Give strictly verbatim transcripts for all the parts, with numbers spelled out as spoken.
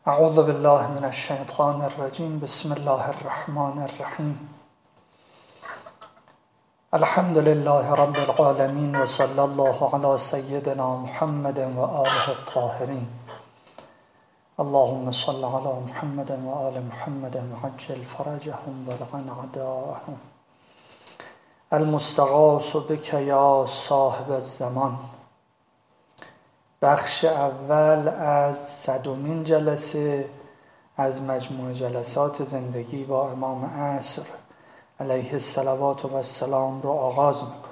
اعوذ بالله من الشیطان الرجیم. بسم الله الرحمن الرحیم. الحمد لله رب العالمین و صلی الله علی سیدنا محمد و آله الطاهرین. اللهم صل علی محمد و آل محمد وعجل فرجهم والغن اعداءهم. المستغاث بک یا صاحب الزمان. بخش اول از صدمین جلسه از مجموع جلسات زندگی با امام عصر علیه الصلوات و السلام رو آغاز میکنم.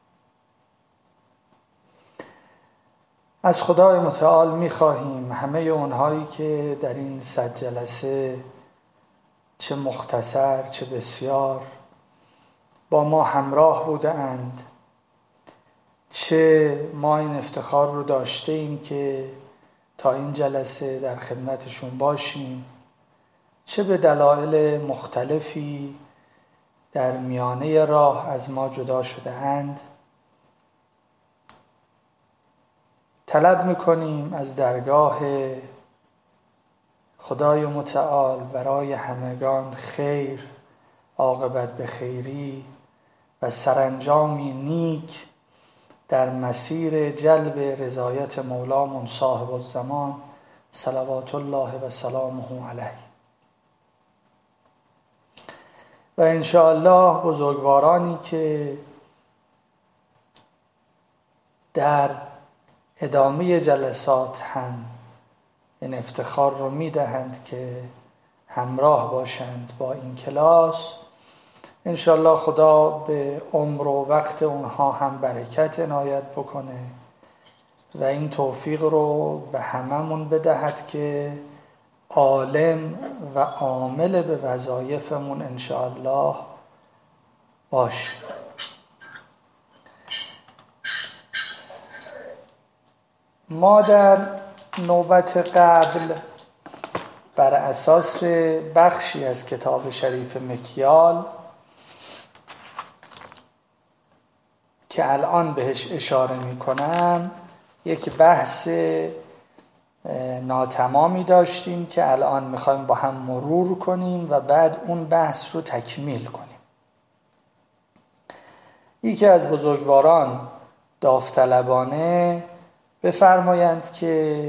از خدای متعال میخواهیم همه اونهایی که در این صد جلسه چه مختصر چه بسیار با ما همراه بوده اند، چه ما این افتخار رو داشته ایم که تا این جلسه در خدمتشون باشیم، چه به دلایل مختلفی در میانه راه از ما جدا شده اند، طلب میکنیم از درگاه خدای متعال برای همگان خیر، عاقبت به خیری و سرانجامی نیک در مسیر جلب رضایت مولامون صاحب الزمان صلوات الله و سلامه علیه. و انشاءالله بزرگوارانی که در ادامه جلسات هم این افتخار رو میدهند که همراه باشند با این کلاس، انشاءالله خدا به عمر و وقت اونها هم برکت عنایت بکنه و این توفیق رو به هممون بدهد که عالم و عامل به وظایفمون انشاءالله باشه. ما در نوبت قبل بر اساس بخشی از کتاب شریف مکیال که الان بهش اشاره می کنم یک بحث ناتمامی داشتیم که الان میخوایم با هم مرور کنیم و بعد اون بحث رو تکمیل کنیم. یکی از بزرگواران داوطلبانه بفرمایند که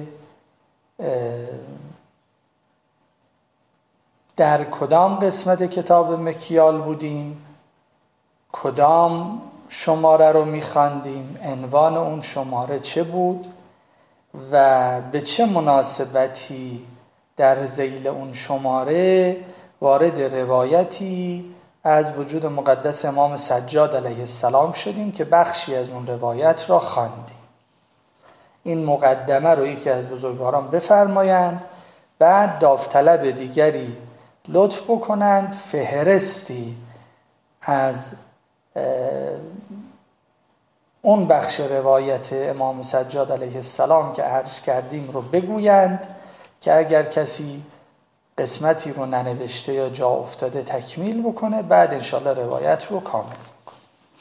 در کدام قسمت کتاب مکیال بودیم، کدام شماره رو می‌خواندیم، عنوان اون شماره چه بود و به چه مناسبتی در ذیل اون شماره وارد روایتی از وجود مقدس امام سجاد علیه السلام شدیم که بخشی از اون روایت را خواندیم. این مقدمه رو یکی از بزرگواران بفرمایند، بعد داوطلب دیگری لطف بکنند فهرستی از اون بخش روایت امام سجاد علیه السلام که عرض کردیم رو بگویند که اگر کسی قسمتی رو ننوشته یا جا افتاده تکمیل بکنه، بعد انشالله روایت رو کامل بکنه.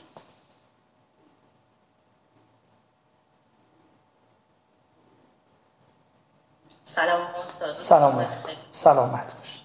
سلام استاد. سلامت سلامت باشید.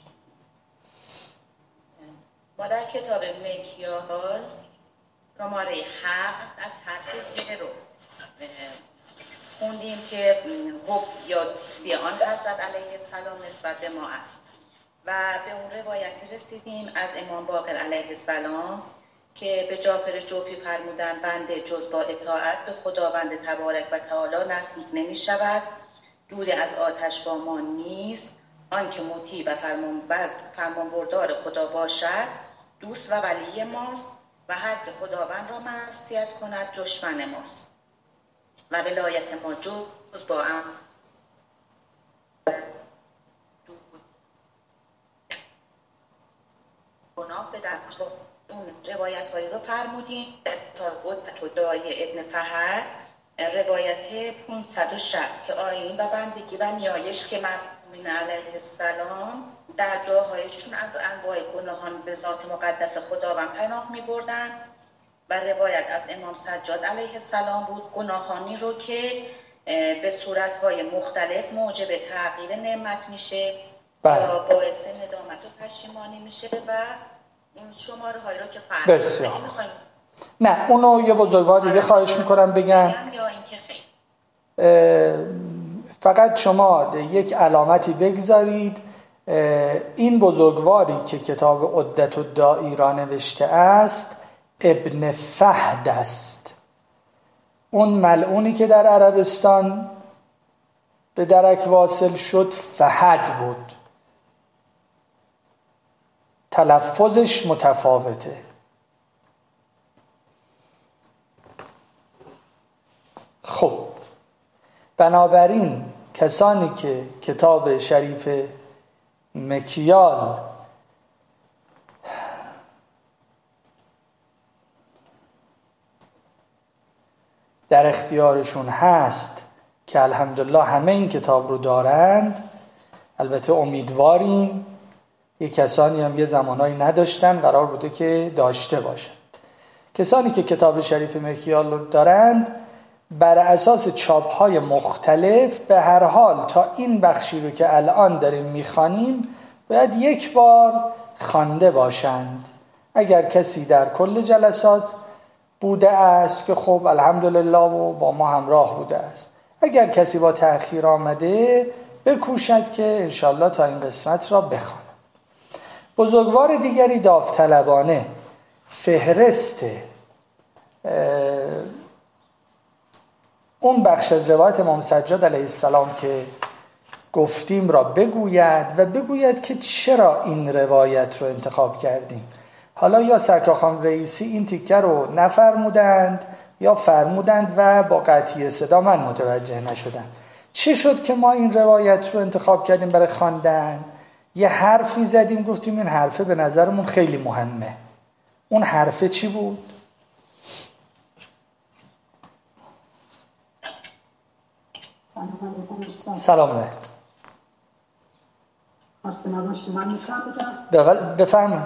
ما در کتاب مکیال شماره هفت از حرف ج رو خوندیم که حب یا دوستی آن حضرت علیه السلام نسبت به ما است و به اون روایتی رسیدیم از امام باقر علیه السلام که به جعفر جوفی فرمودن بنده جز با اطاعت به خداوند تبارک و تعالی نزدیک نمی شود، دوری از آتش با ما نیست، آنکه مطیع و فرمانبردار خدا باشد دوست و ولی ماست و هر که خداوند را معصیت کند دشمن ماست و ولایت ما جز با هم گناه به در اون روایت هایی رو فرمودیم. تا قدرت و دعای ابن فهر روایت پانصد و شصت که آیین و بندگی و نیایش که معصومین علیه السلام در دعاهایشون از انواع گناهان به ذات مقدس خداوند پناه می بردن و روایت از امام سجاد علیه السلام بود گناهانی رو که به صورت‌های مختلف موجب تغییر نعمت میشه بله. یا باعث ندامت و پشیمانی میشه و این شماره هایی رو که فرق بسیار می‌خوایم نه اونو یه بزرگوار دیگه خواهش میکنم بگن یا اینکه خیر فقط شما یک علامتی بگذارید. این بزرگواری که کتاب عدت الداعی را نوشته است ابن فهد است. اون ملعونی که در عربستان به درک واصل شد فهد بود، تلفظش متفاوته. خب بنابراین کسانی که کتاب شریف مکیال در اختیارشون هست که الحمدلله همه این کتاب رو دارند، البته امیدواریم، یک کسانی هم یه زمانایی نداشتن، قرار بوده که داشته باشند. کسانی که کتاب شریف مکیال رو دارند بر اساس چاپ‌های مختلف به هر حال تا این بخشی رو که الان داریم می‌خوانیم باید یک بار خوانده باشند. اگر کسی در کل جلسات بوده است که خب الحمدلله و با ما همراه بوده است، اگر کسی با تأخیر آمده بکوشد که انشالله تا این قسمت را بخواند. بزرگوار دیگری داوطلبانه فهرست اون بخش از روایت امام سجاد علیه السلام که گفتیم را بگوید و بگوید که چرا این روایت رو انتخاب کردیم. حالا یا سرکارخان رئیسی این تیکه رو نفرمودند یا فرمودند و با قطعی صدا من متوجه نشدم. چه شد که ما این روایت رو انتخاب کردیم برای خواندن؟ یه حرفی زدیم گفتیم این حرفه به نظرمون خیلی مهمه. اون حرفه چی بود؟ سلام علیکم. خسته نباشید. من می‌خوام بگم بفرمایید.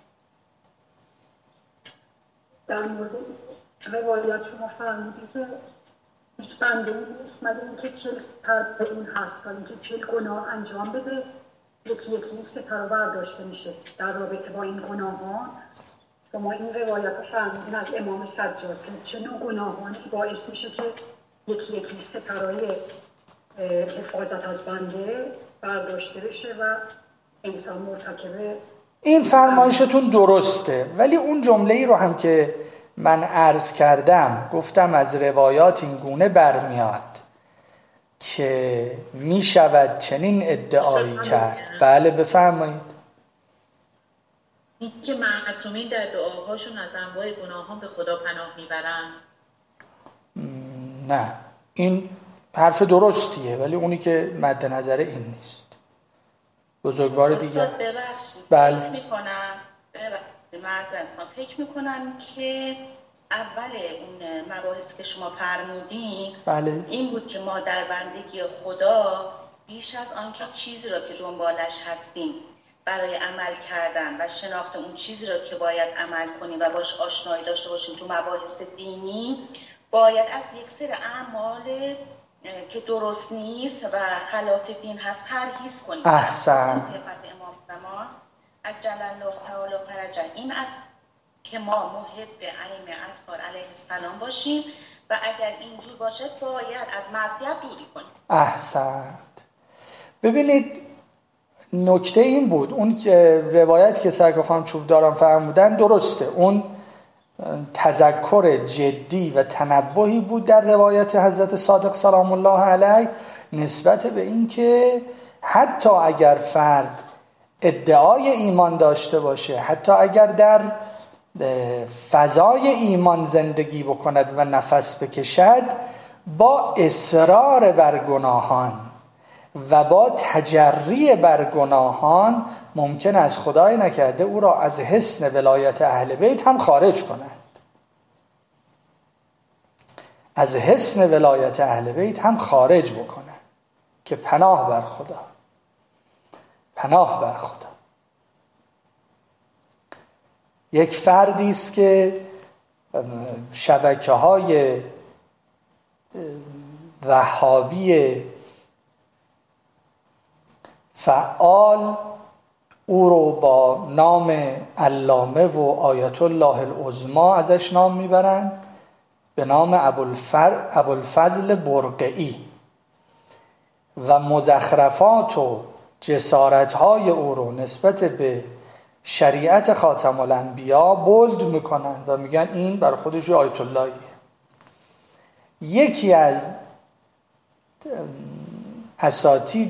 در مورد روایت شما فرمودید که هیچ بنده نیست مگر اینکه چل ستر به این هست تا اینکه چل گناه انجام بده یکی یکی ستر برداشته میشه. در رابطه با این گناهان شما این روایت رو فرمودین از امام سجاد که چه نوع گناهانی باعث میشه که یکی یکی سترهای حفاظت از بنده برداشته بشه و انسان مرتکب. این فرمایشتون درسته، ولی اون جمله‌ای رو هم که من عرض کردم گفتم از روایات این گونه برمیاد که می شود چنین ادعایی کرد. بله بفرمایید. این که معصومین در دعاهاشون از انواع گناهان به خدا پناه میبرن. نه این حرف درستیه، ولی اونی که مد نظر این نیست. بزرگوار دیگه استاد ببخشید بله. فکر میکنم معذرت فکر میکنم که اول اون مباحث که شما فرمودین بله. این بود که ما در بندگی خدا بیش از آنکه چیزی را که دنبالش هستیم برای عمل کردن و شناخت اون چیزی را که باید عمل کنیم و باش آشنایی داشته باشیم تو مباحث دینی، باید از یک سری اعمال که درست نیست و خلاف دین هست پرهیز کنیم. احسن. امام زمان عجل الله تعالی فرجه این است که ما محب ائمه اطهار علیه السلام باشیم و اگر اینجور باشه باید از معصیت دوری کنیم. احسنت. ببینید نکته این بود، اون که روایت که سرکار خانم چوبداران فرمودن درسته، اون تذکر جدی و تنبهی بود در روایت حضرت صادق سلام الله علیه نسبت به این که حتی اگر فرد ادعای ایمان داشته باشه، حتی اگر در فضای ایمان زندگی بکند و نفس بکشد، با اصرار بر گناهان و با تجری بر گناهان ممکن است خدای نکرده او را از حصن ولایت اهل بیت هم خارج کنند. از حصن ولایت اهل بیت هم خارج بکنند که پناه بر خدا، پناه بر خدا. یک فردی است که شبکه‌های وهابی فعال او رو با نام علامه و آیت الله العظمی ازش نام میبرند، به نام ابوالفضل برقعی، و مزخرفات و جسارت‌های او رو نسبت به شریعت خاتم الانبیا بولد میکنن و میگن این بر خودش آیت اللهیه. یکی از اساتید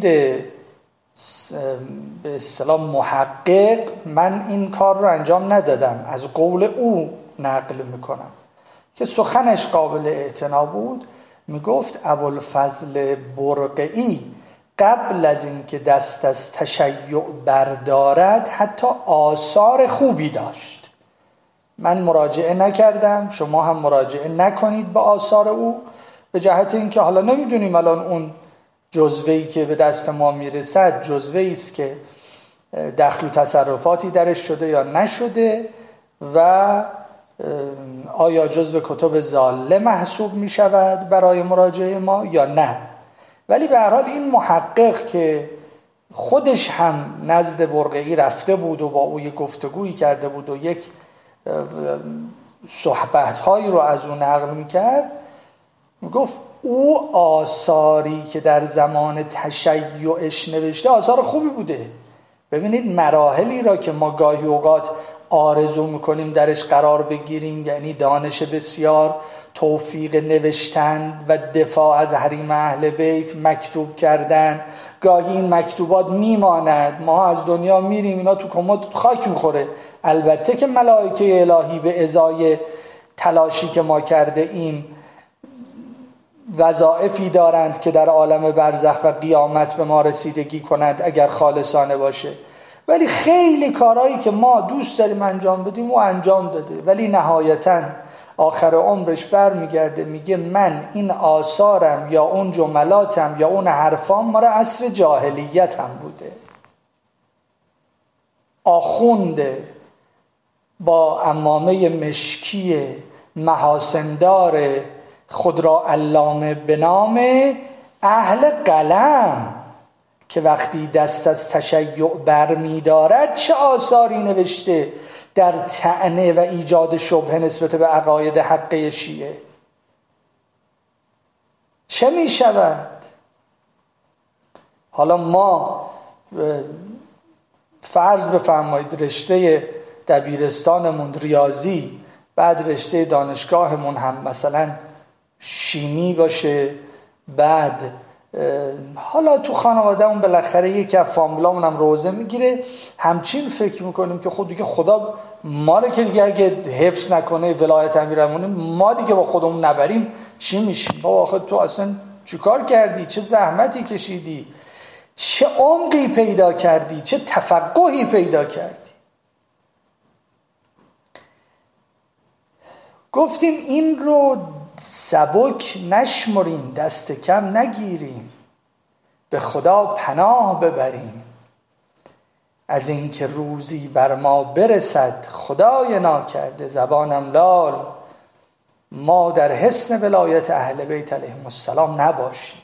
به اصطلاح محقق، من این کار رو انجام ندادم، از قول او نقل میکنم که سخنش قابل اعتنا بود، میگفت ابوالفضل برقعی قبل از اینکه دست از تشیع بردارد حتی آثار خوبی داشت. من مراجعه نکردم، شما هم مراجعه نکنید به آثار او، به جهت اینکه حالا نمیدونیم الان اون جزوه‌ای که به دست ما میرسد جزوه‌ای است که دخل و تصرفاتی درش شده یا نشده و آیا جزو کتب ضاله محسوب میشود برای مراجعه ما یا نه. ولی به هر حال این محقق که خودش هم نزد برقعی رفته بود و با او یک گفتگویی کرده بود و یک صحبت‌هایی رو از او نقل می‌کرد، میگفت او آثاری که در زمان تشیعش نوشته آثار خوبی بوده. ببینید مراحلی را که ما گاهی اوقات آرزو میکنیم درش قرار بگیریم، یعنی دانش بسیار، توفیق نوشتن و دفاع از حریم اهل بیت، مکتوب کردن، گاهی این مکتوبات میماند، ما از دنیا میریم اینا تو کمد خاک میخوره. البته که ملائکه الهی به ازای تلاشی که ما کرده ایم وظایفی دارند که در عالم برزخ و قیامت به ما رسیدگی کنند اگر خالصانه باشه، ولی خیلی کارهایی که ما دوست داریم انجام بدیم و انجام داده، ولی نهایتاً آخر عمرش بر میگرده میگه من این آثارم یا اون جملاتم یا اون حرفام مال عصر جاهلیت هم بوده. آخونده با عمامه مشکی محاسندار خود را علامه به نام اهل قلم که وقتی دست از تشیع بر می دارد چه آثاری نوشته در طعنه و ایجاد شبهه نسبت به عقاید حقه شیعه. چه می شود؟ حالا ما فرض بفرمایید رشته دبیرستانمون ریاضی، بعد رشته دانشگاهمون هم مثلا شیمی باشه، بعد حالا تو خانوادهمون بالاخره یکی از فامیلامون هم روزه میگیره، همچین فکر میکنیم که خود دیگه خدا ما رو که دیگه اگه حفظ نکنه ولایت امیرالمومنین ما دیگه با خودمون نبریم چی میشیم؟ بابا آخه تو اصلا چی کار کردی؟ چه زحمتی کشیدی؟ چه عمقی پیدا کردی؟ چه تفقهی پیدا کردی؟ گفتیم این رو سبک نشمریم، دست کم نگیریم، به خدا پناه ببریم از این که روزی بر ما برسد خدای ناکرده زبانم لال ما در حسن ولایت اهل بیت علیهم السلام نباشیم.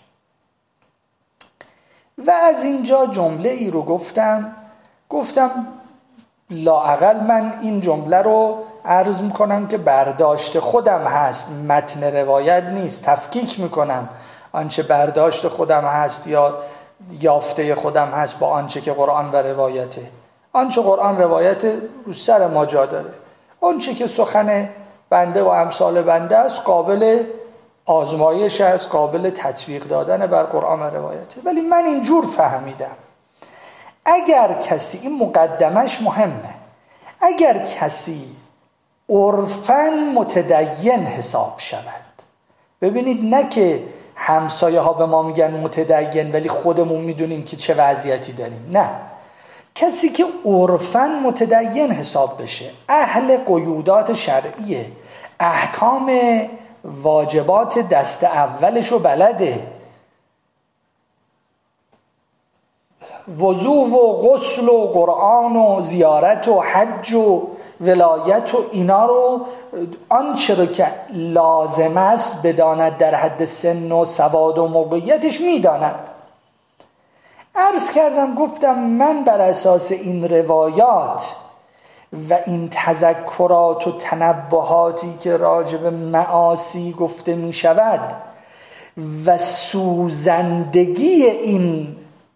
و از اینجا جمله ای رو گفتم گفتم لااقل من این جمله رو عرض میکنم که برداشت خودم هست، متن روایت نیست. تفکیک میکنم آنچه برداشت خودم هست یا یافته خودم هست با آنچه که قرآن و روایته. آنچه قرآن روایت رو سر ما جا داره، آنچه که سخن بنده و امثال بنده است قابل آزمایش است، قابل تطبیق دادن بر قرآن و روایته. ولی من اینجور فهمیدم اگر کسی، این مقدمش مهمه، اگر کسی عرفاً متدین حساب شود، ببینید نه که همسایه ها به ما میگن متدین ولی خودمون میدونیم که چه وضعیتی داریم، نه، کسی که عرفاً متدین حساب بشه، اهل قیودات شرعیه، احکام واجبات دست اولشو بلده، وضو و غسل و قرآن و زیارت و حج و ولایت و اینا رو، آنچه رو که لازم است بداند در حد سن و سواد و موقعیتش میداند. عرض کردم گفتم من بر اساس این روایات و این تذکرات و تنبهاتی که راجع به معاصی گفته می شود و سوزندگی این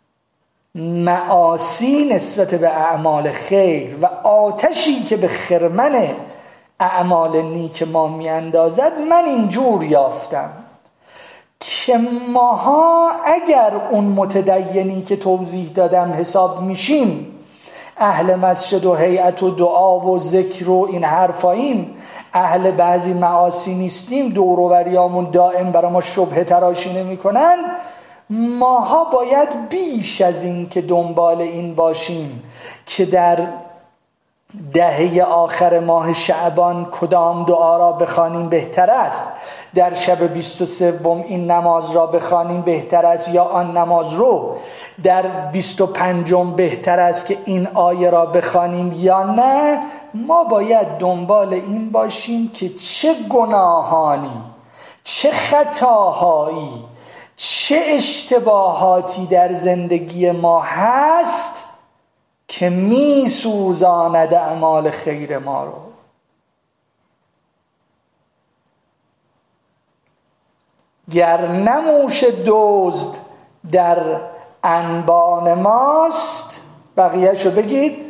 معاصی نسبت به اعمال خیر و آتشی که به خرمن اعمال نیک ما می اندازد، من اینجور یافتم که ماها اگر اون متدینی که توضیح دادم حساب میشیم، اهل مسجد و هیئت و دعا و ذکر و این حرفاییم، اهل بعضی معاصی نیستیم، دور و بریامون دائم برای ما شبهه تراشی نمی کنن، ماها باید بیش از این که دنبال این باشیم که در دهه آخر ماه شعبان کدام دعا را بخوانیم بهتر است، در شب بیست و سوم این نماز را بخوانیم بهتر است یا آن نماز رو، در بیست و پنجم بهتر است که این آیه را بخوانیم یا نه. ما باید دنبال این باشیم که چه گناهانی، چه خطاهایی، چه اشتباهاتی در زندگی ما هست که می سوزاند اعمال خیر ما رو. گر نموش دزد در انبان ماست، بقیه‌شو بگید.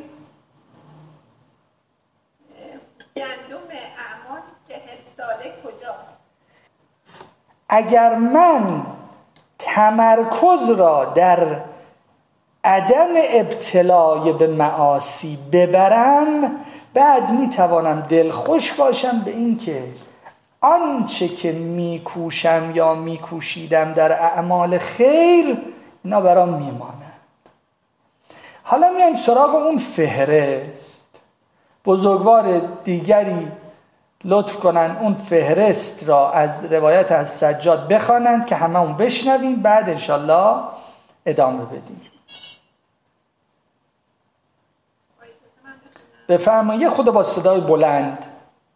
گندم اعمال چهل ساله کجاست؟ اگر من تمرکز را در عدم ابتلای به معاصی ببرم، بعد میتوانم دلخوش باشم به این که آنچه که میکوشم یا میکوشیدم در اعمال خیر اینا برام میماند. حالا میایم سراغ اون فهرست. بزرگوار دیگری لطف کنن اون فهرست را از روایت از سجاد بخوانند که همه اون بشنویم، بعد انشالله ادامه بدیم. بفرمایید خود با صدای بلند.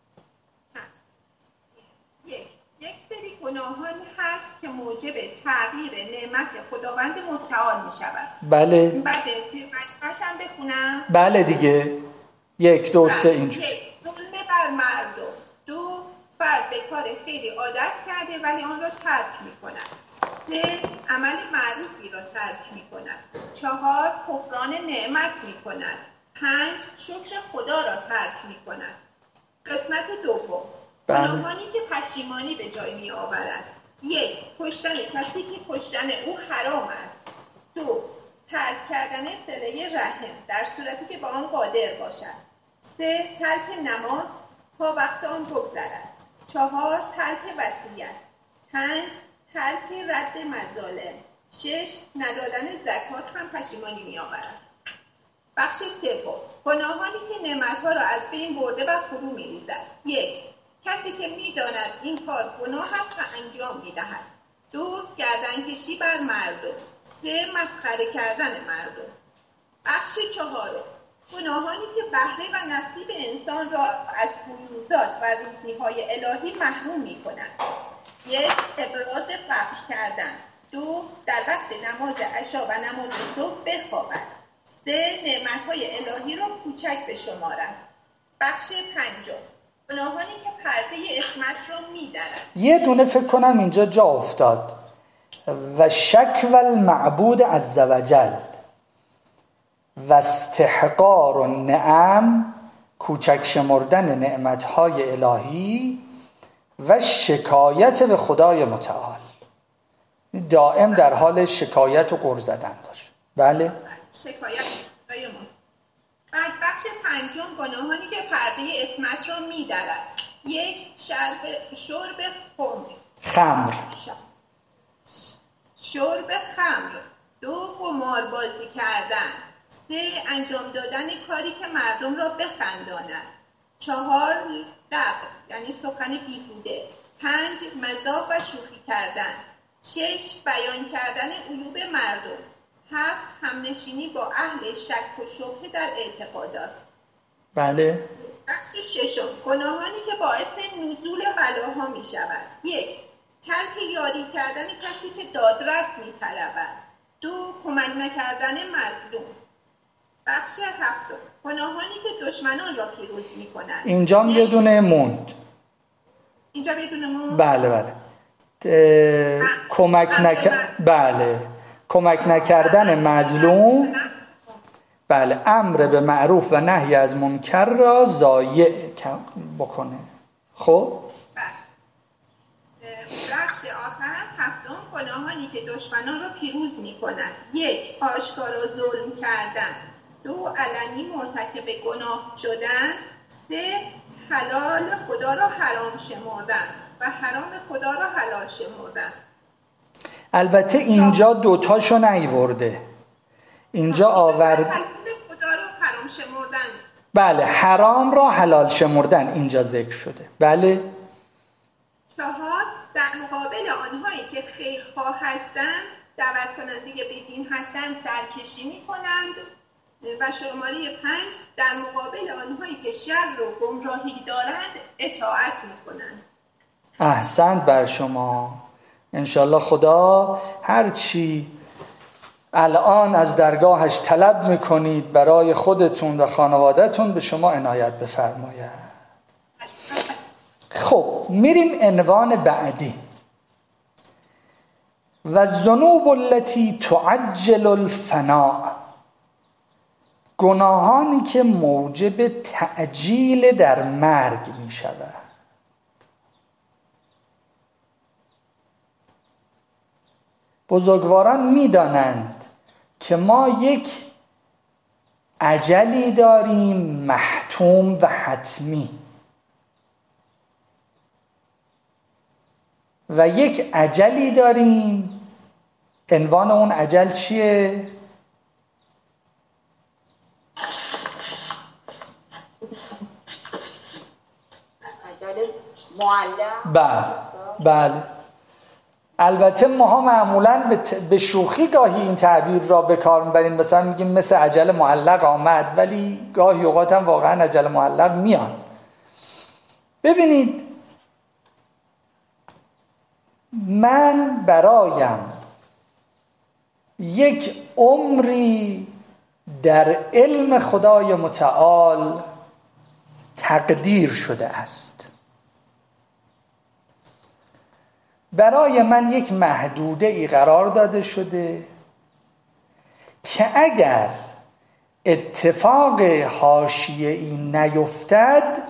یک یک سری گناهانی هست که موجب تغییر نعمت خداوند متعال می شود. بله. بعد زیر مجمعش هم بخونم. بله دیگه. یک دو سه اینجور. یک، ظلم بر مردم. دو، فرد به کار خیلی عادت کرده ولی آن را ترک می کند. سه، عمل معروفی را ترک می کند. چهار، کفران نعمت می کند. پنج، شکر خدا را ترک می کند. قسمت دوم، گناهانی که پشیمانی به جای می آورد. یک، کشتن کسی که کشتن او حرام است. دو، ترک کردن صله رحم در صورتی که با آن قادر باشد. سه، ترک نماز تا وقت آن بگذرد. چهار، ترک وصیت. پنج، ترک رد مظالم. شش، ندادن زکات هم پشیمانی می آورد. بخش سوم، گناهانی که نعمتها را از بین برده و فرو می ریزد. یک، کسی که می داند این کار گناه است و انجام می دهد. دو، گردنکشی بر مردم. سه، مسخره کردن مردم. بخش چهارم، گناهانی که بهره و نصیب انسان را از فیوضات و روزیهای الهی محروم می کند. یک، ابراز فقر کردن. دو، در وقت نماز عشا و نماز صبح بخوابد. سه، نعمتهای الهی را کوچک بشمارد. بخش پنجم، گناهانی که پرده عصمت را می‌درد. یه دونه فکر کنم اینجا جا افتاد. و شک و المعبود عز وجل و استحقار و نعم، کوچک شمردن نعمتهای الهی و شکایت به خدای متعال، دائم در حال شکایت و غر زدن داشت. بله، شکایت خدای ما. بعد بخش پنجم، گناهانی که پرده عصمت را می‌درد. یک، شرب شرب خمر خمر شرب خمر. دو، قمار بازی کردن. سه، انجام دادن کاری که مردم را بخنداند. چهار، لغو یعنی سخن بیهوده. پنج، مزاح و شوخی کردن. شش، بیان کردن عیوب مردم. هفت، همنشینی با اهل شک و شبهه در اعتقادات. بله. بخش ششم، گناهانی که باعث نزول بلاها می شود. یک، ترک یاری کردن کسی که دادرس می طلبد. دو، کمک نکردن مظلوم. بخش هفتم، گناهانی که دشمنان را پیروز می کنند. اینجا یه دونه موند. اینجا یه دونه موند؟ بله بله. اه... کمک نک... بله کمک نکردن مظلوم. بله، امر به معروف و نهی از منکر را ضایع بکنه. خب بخش آخر هفتم، گناهانی که دشمنان را پیروز می کنند. یک، آشکارا ظلم کردن. دو، علنی مرتکب گناه شدن. سه، حلال خدا را حرام شمردن و حرام خدا را حلال شمردن. البته اینجا دوتاشو نیورده، اینجا آورد حلال خدا را حرام شمردن. بله، حرام را حلال شمردن اینجا ذکر شده. بله. چهار، در مقابل آنهایی که خیرخواه هستند، دعوت کننده به دین هستند، سرکشی می کنند. و شماره پنج، در مقابل آنهایی که شر و گمراهی دارند اطاعت می کنند. احسنت بر شما. انشالله خدا هرچی الان از درگاهش طلب میکنید برای خودتون و خانوادهتون به شما عنایت بفرماید. خب میریم عنوان بعدی. و الذنوب التي تعجل الفناء، گناهانی که موجب تعجیل در مرگ می شود. بزرگواران می دانند که ما یک اجلی داریم محتوم و حتمی و یک اجلی داریم، عنوان اون اجل چیه؟ معلق. بله بله. البته ماها معمولاً به شوخی گاهی این تعبیر را به کار میبریم، مثلا میگیم مثل اجل معلق آمد، ولی گاهی اوقات هم واقعا اجل معلق میاد. ببینید، من برایم یک عمری در علم خدای متعال تقدیر شده است. برای من یک محدوده ای قرار داده شده که اگر اتفاق حاشیه‌ای نیفتد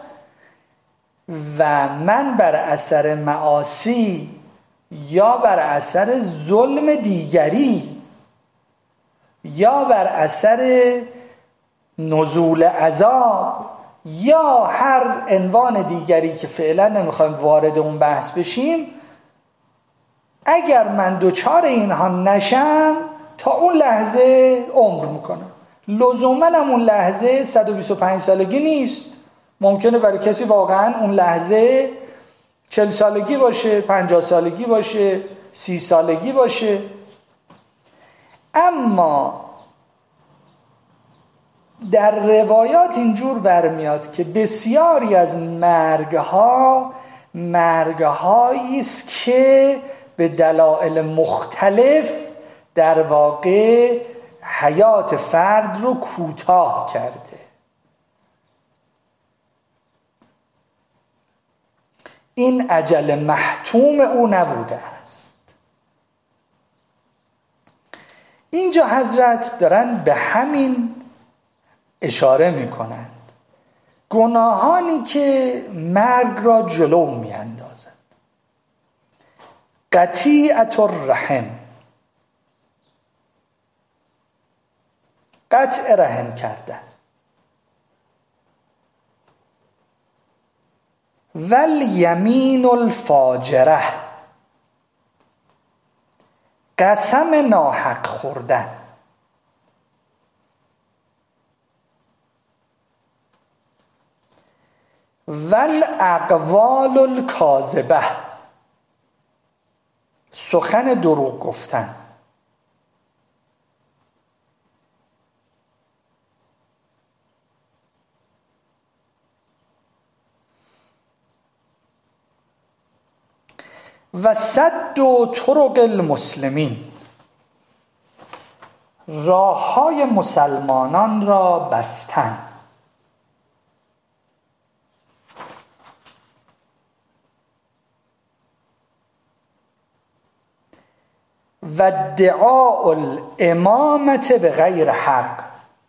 و من بر اثر معاصی یا بر اثر ظلم دیگری یا بر اثر نزول عذاب یا هر عنوان دیگری که فعلا نمیخوایم وارد اون بحث بشیم، اگر من دوچار اینها نشم تا اون لحظه عمر میکنم. لزوما هم اون لحظه صد و بیست و پنج سالگی نیست. ممکنه برای کسی واقعا اون لحظه چهل سالگی باشه، پنجاه سالگی باشه، سی سالگی باشه. اما در روایات اینجور برمیاد که بسیاری از مرگها مرگهایی است که به دلایل مختلف در واقع حیات فرد رو کوتاه کرده. این اجل محتوم او نبوده است. اینجا حضرت دارن به همین اشاره می کنند. گناهانی که مرگ را جلو می اندازند. قطیعت الرحم، قطع رحم کردن. والیمین الفاجره، قسم ناحق خوردن. والاقوال الکاذبه، سخن دروغ گفتن. و سد و طرق المسلمین، راه های مسلمانان را بستن. و ادعاء الامامت به غیر حق،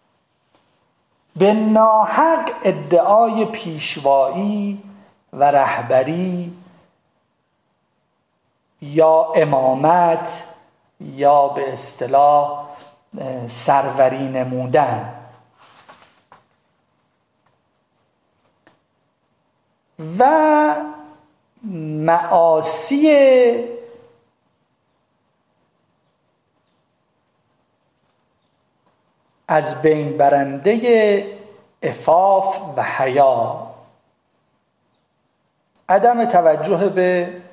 به ناحق ادعای پیشوایی و رهبری یا امامت یا به اصطلاح سروری نمودن. و معاصی از بین برنده عفاف و حیا، عدم توجه به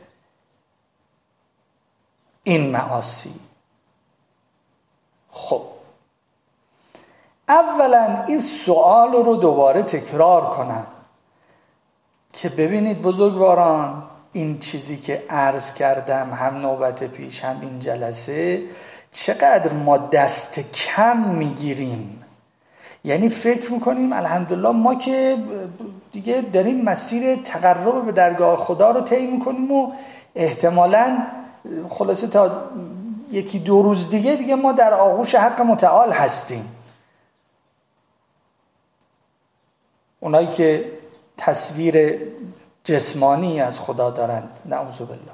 این معاصی. خب اولا این سوال رو دوباره تکرار کنم که ببینید بزرگواران، این چیزی که عرض کردم هم نوبت پیش هم این جلسه، چقدر ما دست کم میگیریم. یعنی فکر میکنیم الحمدلله ما که دیگه داریم مسیر تقرب به درگاه خدا رو طی میکنیم و احتمالاً خلاصه تا یکی دو روز دیگه دیگه ما در آغوش حق متعال هستیم. اونایی که تصویر جسمانی از خدا دارند، نعوذ بالله.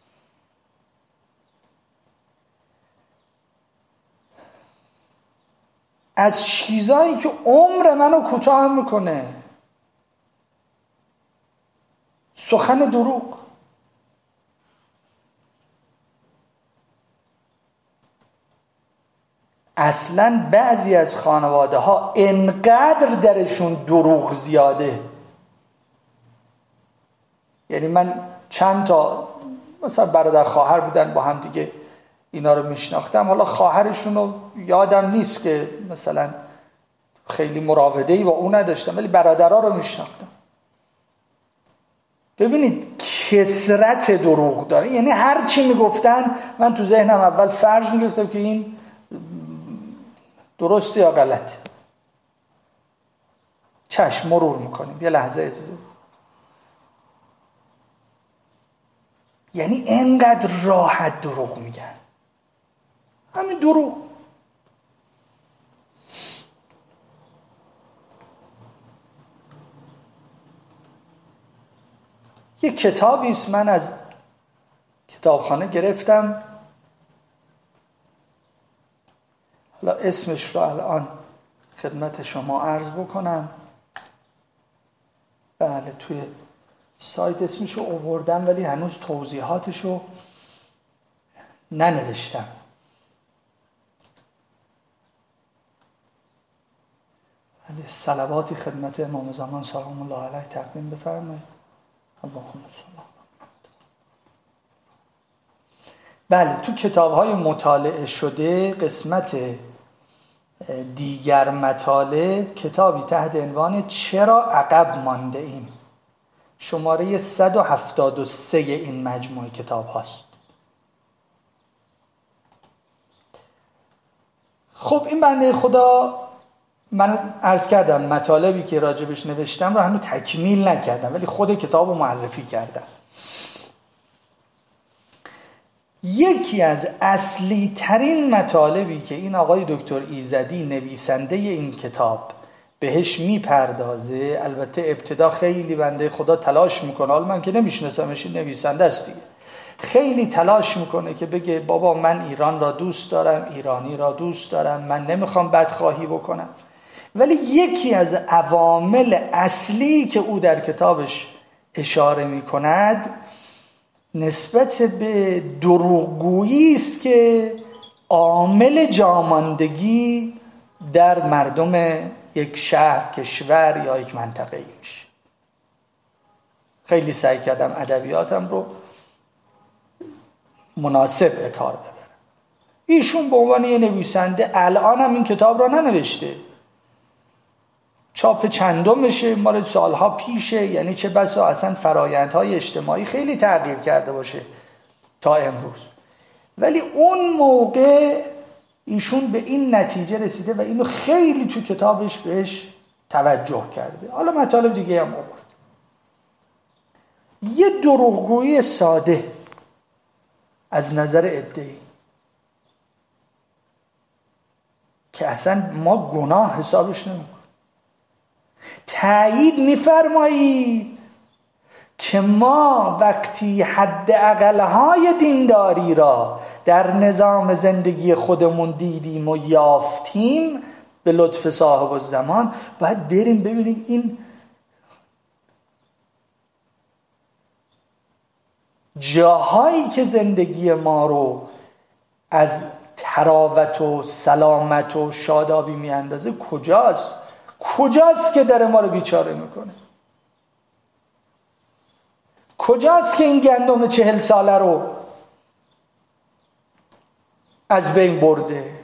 از چیزایی که عمر منو کوتاه میکنه، سخن دروغ. اصلا بعضی از خانواده ها انقدر درشون دروغ زیاده. یعنی من چند تا مثلا برادر خواهر بودن با هم دیگه، اینا رو میشناختم. حالا خواهرشون رو یادم نیست که مثلا خیلی مراوده‌ای با اون نداشتم، ولی برادرها رو میشناختم. ببینید کثرت دروغ داره. یعنی هر چی میگفتن من تو ذهنم اول فرض میگرفتم که این درسته یا غلطه. چشم مرور میکنیم، یه لحظه اجازه. یعنی انقدر راحت دروغ میگن، همین دروغ. یه کتابی است من از کتابخانه گرفتم، حالا اسمش رو الان خدمت شما عرض بکنم. بله توی سایت اسمش رو آوردم ولی هنوز توضیحاتش رو ننوشتم. ولی صلواتی خدمت امام زمان سلام الله علیه تقدیم بفرمایید. اللهم صل. بله تو کتاب‌های مطالعه شده قسمت دیگر مطالب کتابی تحت عنوان چرا عقب مانده ایم، شماره صد و هفتاد و سه این مجموعه کتاب هاست. خب این بنده خدا، من عرض کردم مطالبی که راجبش نوشتم رو هنوز تکمیل نکردم ولی خود کتاب رو معرفی کردم. یکی از اصلی ترین مطالبی که این آقای دکتر ایزدی نویسنده این کتاب بهش میپردازه، البته ابتدا خیلی بنده خدا تلاش میکنه، حالا من که نمیشناسمش، نویسنده است دیگه، خیلی تلاش میکنه که بگه بابا من ایران را دوست دارم، ایرانی را دوست دارم، من نمیخوام بدخواهی بکنم. ولی یکی از عوامل اصلی که او در کتابش اشاره میکند نسبت به دروغگویی است که عامل جاماندگی در مردم یک شهر، کشور یا یک منطقه میشه. خیلی سعی کردم ادبیاتم رو مناسب به کار ببرم. ایشون به عنوان یه نویسنده الان هم این کتاب رو ننوشته، چاپ چندمشه، مال سالها پیشه، یعنی چه بسا اصلا فرایندهای اجتماعی خیلی تغییر کرده باشه تا امروز. ولی اون موقع ایشون به این نتیجه رسیده و اینو خیلی تو کتابش بهش توجه کرده. حالا مطالب دیگه هم آورد. یه دروغگویی ساده از نظر ادعی که اصلا ما گناه حسابش نمیکنیم. تایید میفرمایید که ما وقتی حد اقلهای دینداری را در نظام زندگی خودمون دیدیم و یافتیم به لطف صاحب الزمان، باید بریم ببینیم این جاهایی که زندگی ما رو از تراوت و سلامت و شادابی میاندازه کجاست؟ کجاست که داره ما رو بیچاره میکنه؟ کجاست که این گندم چهل ساله رو از بین برده؟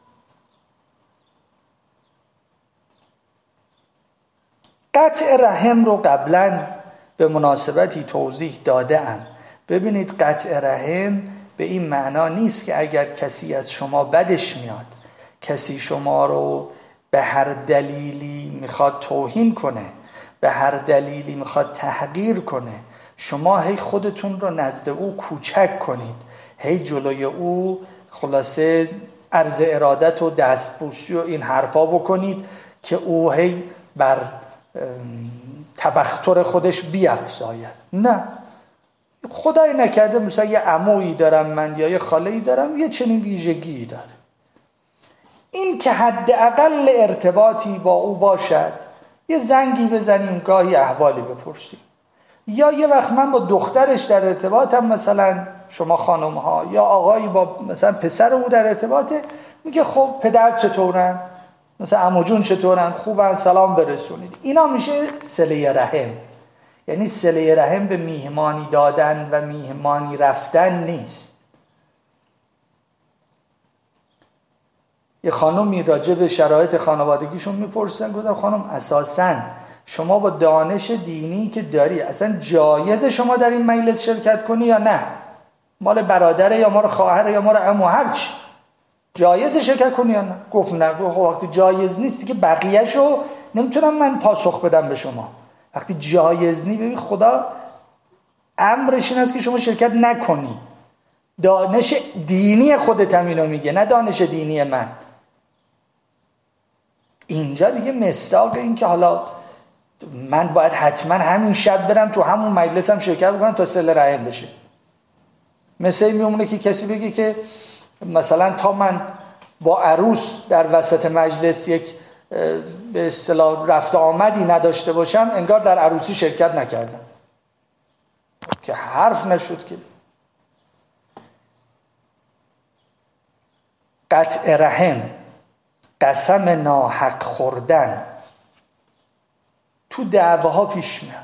قطع رحم رو قبلا به مناسبتی توضیح داده ام. ببینید قطع رحم به این معنا نیست که اگر کسی از شما بدش میاد، کسی شما رو به هر دلیلی میخواد توهین کنه، به هر دلیلی میخواد تحقیر کنه، شما هی خودتون رو نزد او کوچک کنید، هی جلوی او خلاصه عرض ارادت و دستبوسی و این حرفا بکنید که او هی بر تبختر خودش بیفزاید. نه، خدای نکرده مثلا یه عمویی دارم من یا یه خاله‌ای دارم یه چنین ویژگی داره، این که حداقل ارتباطی با او باشد، یه زنگی بزنیم، گاهی احوالی بپرسیم، یا یه وقت من با دخترش در ارتباطم، مثلا شما خانم ها، یا آقایی با مثلا پسر او در ارتباطه، میگه خب پدر چطورن، مثلا عمو جون چطورن، خوبن، سلام برسونید. اینا میشه صله رحم. یعنی صله رحم به میهمانی دادن و میهمانی رفتن نیست. یه خانومی راجع به شرایط خانوادگیشون میپرسن، گفتم خانم اساساً شما با دانش دینی که داری اصلا جایز شما در این مجلس شرکت کنی یا نه؟ مال برادره یا مال خواهره یا مال عمو، هر چی جایز شرکت کنی یا نه؟ گفت نه. گفت وقتی جایز نیست که بقیه‌شو نمیتونم من پاسخ بدم به شما. وقتی جایز نی، ببین خدا امرش این است که شما شرکت نکنی. دانش دینی خودت هم اینو میگه، نه دانش دینی من. اینجا دیگه مصداق این که حالا من باید حتما همین شب برم تو همون مجلسم شرکت بکنم تا صله رحم بشه. مثل میمونه که کسی بگه که مثلا تا من با عروس در وسط مجلس یک به اصطلاح رفت آمدی نداشته باشم، انگار در عروسی شرکت نکردم، که حرف نشد. که قطع رحم، قسم ناحق خوردن تو دعواها پیش میاد.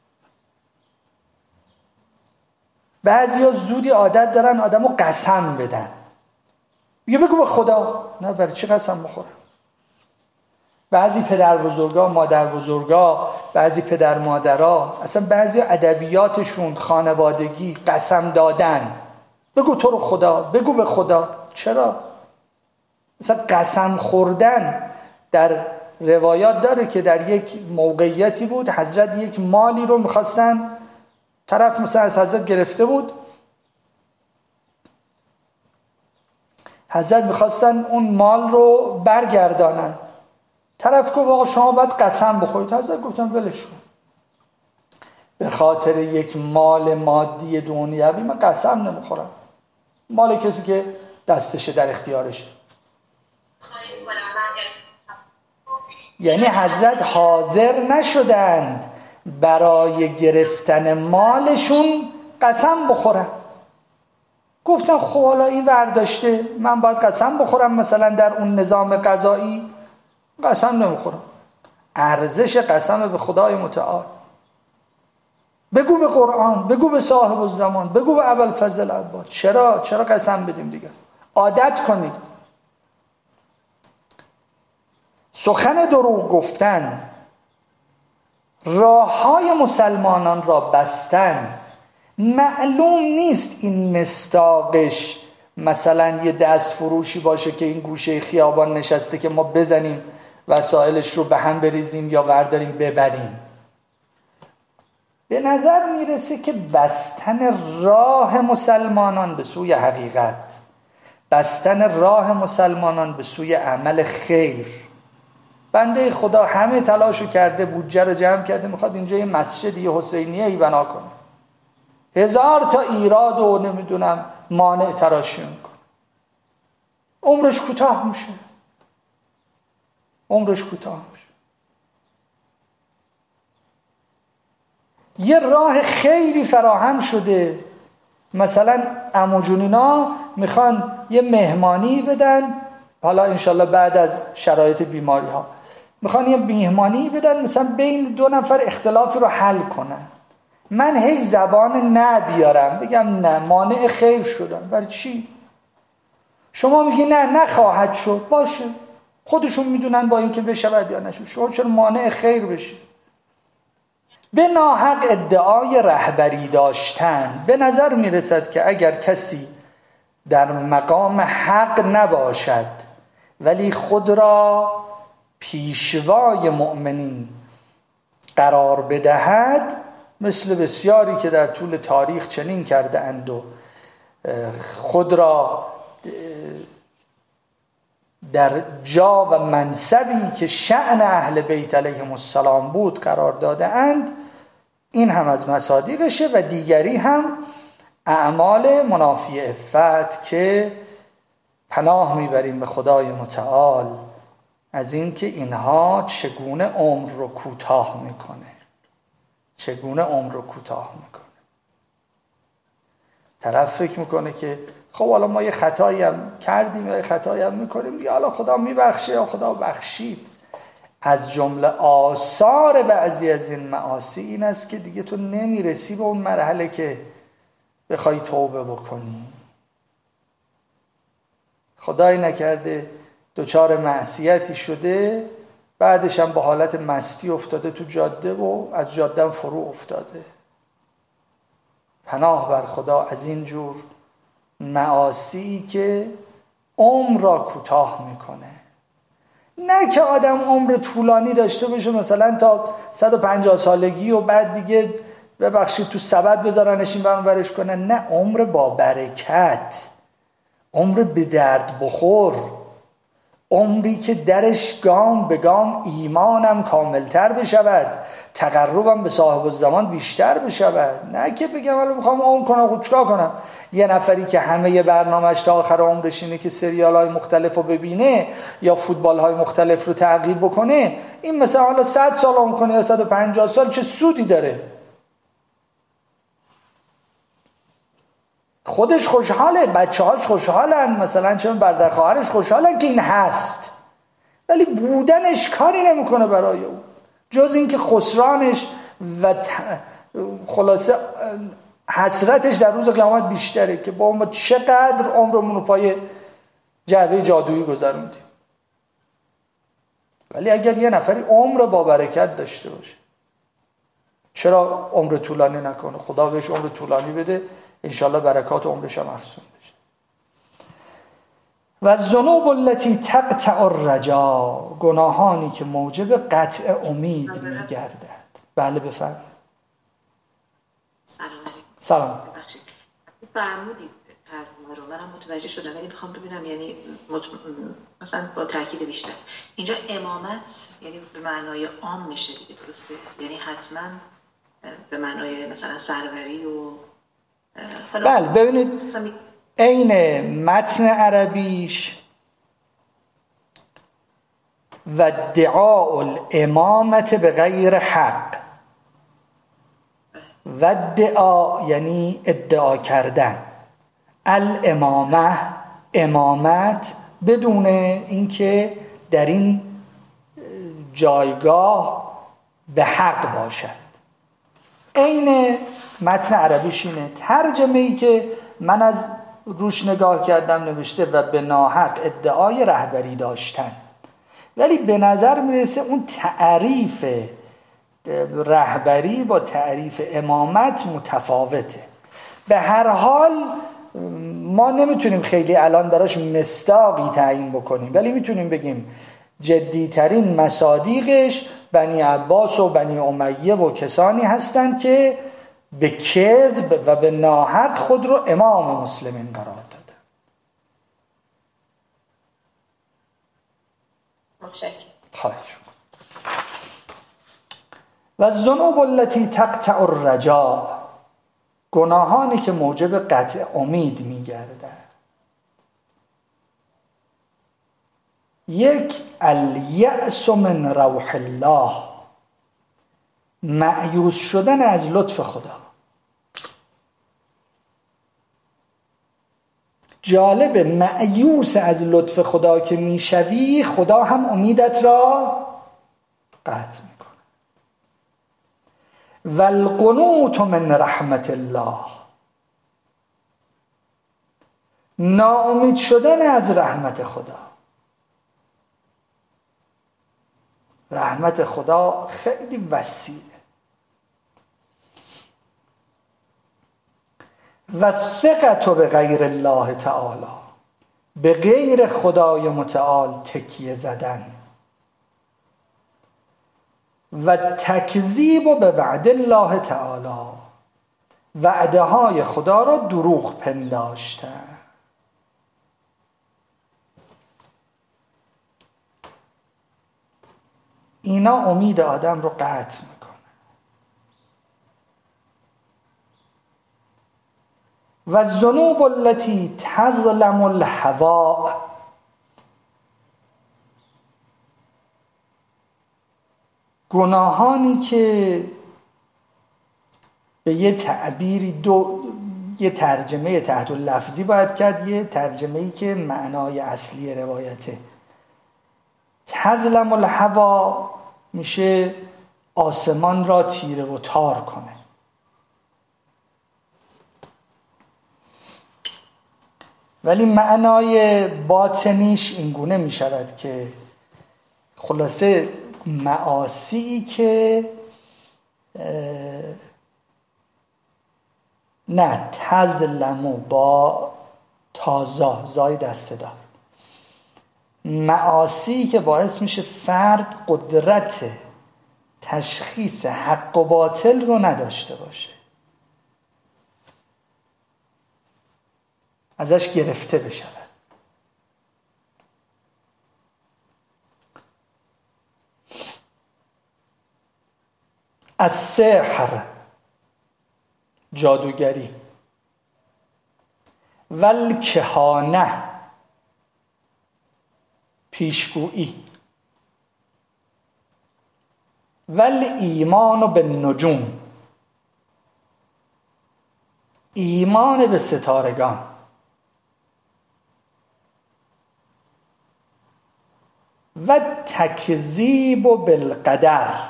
بعضیا زودی عادت دارن آدمو قسم بدن، یه بگو به خدا، نه برای چی قسم بخورم؟ بعضی پدر بزرگا، مادر بزرگا، بعضی پدر مادرها، اصلا بعضی ادبیاتشون خانوادگی قسم دادن. بگو تو رو خدا، بگو به خدا. چرا؟ مثلا قسم خوردن در روایات داره که در یک موقعیتی بود حضرت یک مالی رو میخواستن، طرف مثلا از حضرت گرفته بود، حضرت میخواستن اون مال رو برگردانن، طرف گفت آقا شما باید قسم بخورید. حضرت گفتن ولش کن، به خاطر یک مال مادی دنیوی من قسم نمیخورم، مال کسی که دستشه در اختیارشه. یعنی حضرت حاضر نشدند برای گرفتن مالشون قسم بخورن. گفتن خب حالا این ورداشته، من باید قسم بخورم مثلا در اون نظام قضایی؟ قسم نمیخورم. ارزش قسم به خدای متعال. بگو به قرآن، بگو به صاحب الزمان، بگو به ابوالفضل العباد. چرا چرا قسم بدیم دیگه؟ عادت کنید. سخن دروغ گفتن راههای مسلمانان را بستن، معلوم نیست این مصداقش مثلا یه دست فروشی باشه که این گوشه خیابان نشسته که ما بزنیم وسایلش رو به هم بریزیم یا ورداریم ببریم. به نظر میرسه که بستن راه مسلمانان به سوی حقیقت، بستن راه مسلمانان به سوی عمل خیر. بنده خدا همه تلاشو کرده، بودجه رو جمع کرده، میخواد اینجا یه مسجد یه حسینیه ای بنا کنه، هزار تا ایراد و نمیدونم مانع تراشی میکنه، عمرش کوتاه میشه، عمرش کوتاه میشه. یه راه خیری فراهم شده، مثلا عمو جونینا میخوان یه مهمانی بدن، حالا انشالله بعد از شرایط بیماری ها میخوان یه مهمانی بدن، مثلا بین دو نفر اختلافی رو حل کنن. من هیچ زبان نه بیارم بگم نه، مانع خیر شدن. برای چی؟ شما میگی نه نخواهد شد، باشه، خودشون میدونن با اینکه بشود یا نشود، شما چرا مانع خیر بشه؟ به ناحق ادعای رهبری داشتن. به نظر میرسد که اگر کسی در مقام حق نباشد ولی خود را پیشوای مؤمنین قرار بدهد، مثل بسیاری که در طول تاریخ چنین کرده اند و خود را در جا و منصبی که شأن اهل بیت علیهم السلام بود قرار داده اند، این هم از مصادیقشه. و دیگری هم اعمال منافی عفت که پناه میبریم به خدای متعال از این که اینها چگونه عمر رو کوتاه میکنه، چگونه عمر رو کوتاه میکنه. طرف فکر میکنه که خب حالا ما یه خطایی هم کردیم یا یه خطایی هم میکنیم، یا حالا خدا میبخشه یا خدا بخشید. از جمله آثار بعضی از این معاصی این است که دیگه تو نمیرسی به اون مرحله که بخوای توبه بکنی. خدای نکرده دچار معصیتی شده، بعدش هم با حالت مستی افتاده تو جاده و از جاده هم فرو افتاده. پناه بر خدا از این جور معاصی که عمر را کوتاه میکنه. نه که آدم عمر طولانی داشته باشه مثلا تا صد و پنجاه سالگی و بعد دیگه ببخشید تو سبد بذارنش این برم برش کنن. نه، عمر با برکت، عمر به درد بخور، عمری که درش گام به گام ایمانم کاملتر بشود، تقربم به صاحب الزمان بیشتر بشود. نه که بگم حالا میخوام عمر کنم، خود چیکار کنم؟ یه نفری که همه برنامه‌اش تا آخر عمرش اینه که سریال‌های مختلف رو ببینه یا فوتبال‌های مختلف رو تعقیب بکنه، این مثلا حالا صد سال عمر کنه یا صد و پنجاه سال، چه سودی داره؟ خودش خوشحاله، بچه‌هاش خوشحالن، مثلا چه برادر خواهرش خوشحالن که این هست، ولی بودنش کاری نمیکنه برای او جز اینکه خسرانش و خلاصه حسرتش در روز قیامت بیشتره که با ما چقدر عمرمون رو پای جعبه جادویی گذروندیم. ولی اگر یه نفری عمر با برکت داشته باشه، چرا عمر طولانی نکنه؟ خدا بهش عمر طولانی بده، انشالله برکات عمرش هم افزون بشه. و الذنوب التي تقطع الرجا، گناهانی که موجب قطع امید میگردد. بله بفرمایید. سلام علیکم. سلام. ببخشید فرمودید ترجمه رو منم متوجه شدم، ولی میخوام ببینم یعنی مت... مثلا با تاکید بیشتر اینجا امامت یعنی به معنای عام میشه دیگه، درسته؟ یعنی حتما به معنای مثلا سروری و بله. ببینید عین متن عربیش و دعاء الامامت به غیر حق، و ادعا یعنی ادعا کردن، الامامه امامت بدون اینکه در این جایگاه به حق باشد. عین متن عربیش اینه. ترجمه ای که من از روش نگاه کردم نوشته و به ناحق ادعای رهبری داشتن، ولی به نظر میرسه اون تعریف رهبری با تعریف امامت متفاوته. به هر حال ما نمیتونیم خیلی الان براش مصداقی تعیین بکنیم، ولی میتونیم بگیم جدیترین مصادیقش بنی عباس و بنی امیه و کسانی هستند که به کذب و به ناحق خود رو امام مسلمین قرار دادن. متشکرم. خواهش و الذنوب التي تقطع الرجاء، گناهانی که موجب قطع امید میگردن. یک، الیأس من روح الله، مأیوس شدن از لطف خدا. جالب، مأیوس از لطف خدا که میشوی، خدا هم امیدت را قطع میکنه. والقنوط من رحمت الله، ناامید شدن از رحمت خدا. رحمت خدا خیلی وسیعه. و ثقة به غیر الله تعالی، به غیر خدای متعال تکیه زدن. و تکذیب به وعد الله تعالی، وعده های خدا را دروغ پنداشتن. اینا امید آدم رو قطع میکنه. و الذنوب التي تظلم الهوا، گناهانی که به یه تعبیری دو یه ترجمه تحت لفظی باید کرد، یه ترجمه‌ای که معنای اصلی روایته. تظلم الهوا میشه آسمان را تیره و تار کنه. ولی معنای باطنیش اینگونه میشود که خلاصه معاصی که نه تظلمو با تازا زای دسته دار، معاصی که باعث میشه فرد قدرت تشخیص حق و باطل رو نداشته باشه، ازش گرفته بشود. السحر، جادوگری. والکهانه، پیشگویی. والایمان بالنجوم، ایمان به ستارگان. و تکذیب بالقدر،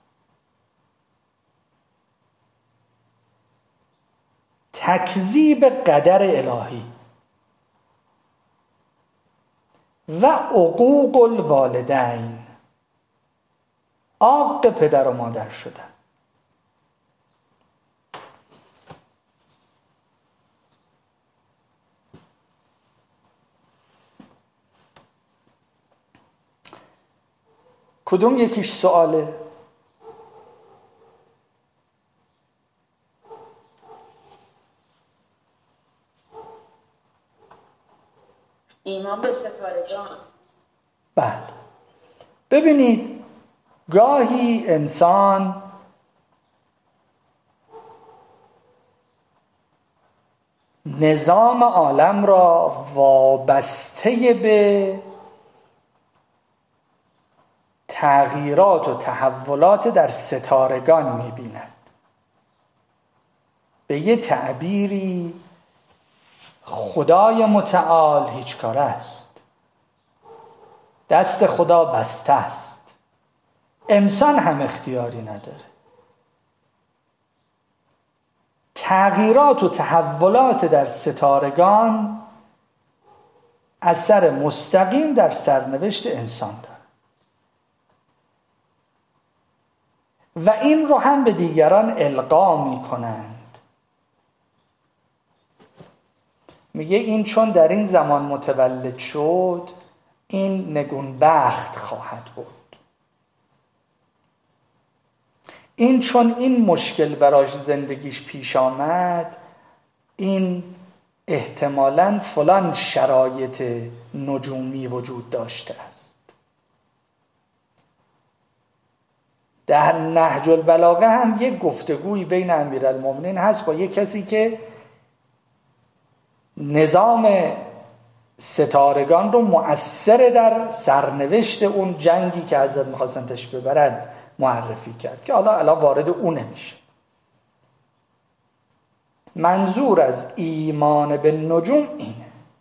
تکذیب قدر الهی. و عقوق الوالدین، عاق پدر و مادر شدن. کدوم یکیش سواله؟ ایمان به ستارگان. بله. ببینید گاهی انسان نظام عالم را وابسته به تغییرات و تحولات در ستارگان می‌بیند. به یه تعبیری خدای متعال هیچ کار است، دست خدا بسته است، انسان هم اختیاری نداره. تغییرات و تحولات در ستارگان اثر مستقیم در سرنوشت انسان داره و این رو هم به دیگران القا می کنند میگه این چون در این زمان متولد شد این نگونبخت خواهد بود. این چون این مشکل براش زندگیش پیش آمد این احتمالاً فلان شرایط نجومی وجود داشته است. در نهج البلاغه هم یک گفتگوی بین امیرالمومنین هست با یک کسی که نظام ستارگان رو مؤثر در سرنوشت اون جنگی که حضرت می‌خواستن تش ببرد معرفی کرد که حالا الان وارد اون نمیشه. منظور از ایمان به نجوم اینه.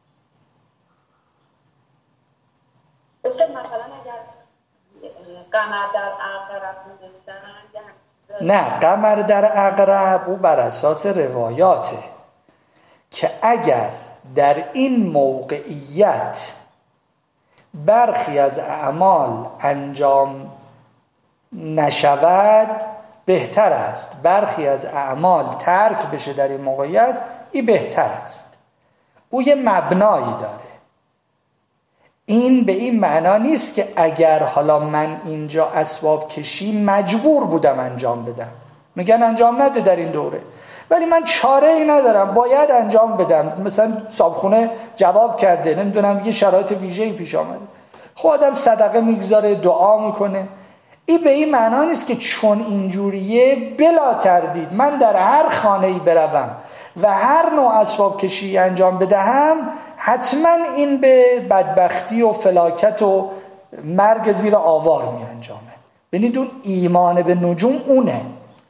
استاد مثلا اگر قمر در عقرب بودستن نه، قمر در عقرب او بر اساس روایاته که اگر در این موقعیت برخی از اعمال انجام نشود بهتر است، برخی از اعمال ترک بشه در این موقعیت این بهتر است. او یه مبنایی داره. این به این معنا نیست که اگر حالا من اینجا اسباب کشی مجبور بودم انجام بدم، میگن انجام نده در این دوره، ولی من چاره ای ندارم باید انجام بدم. مثلا صابخونه جواب کرده، نمیدونم یه شرایط ویژه‌ای پیش آمده، خب آدم صدقه میگذاره، دعا میکنه. این به این معنا نیست که چون اینجوریه بلا تردید من در هر خانه‌ای بروم و هر نوع اسباب کشی انجام بدهم حتما این به بدبختی و فلاکت و مرگ زیر آوار می انجامه. ببینید اون ایمان به نجوم اونه.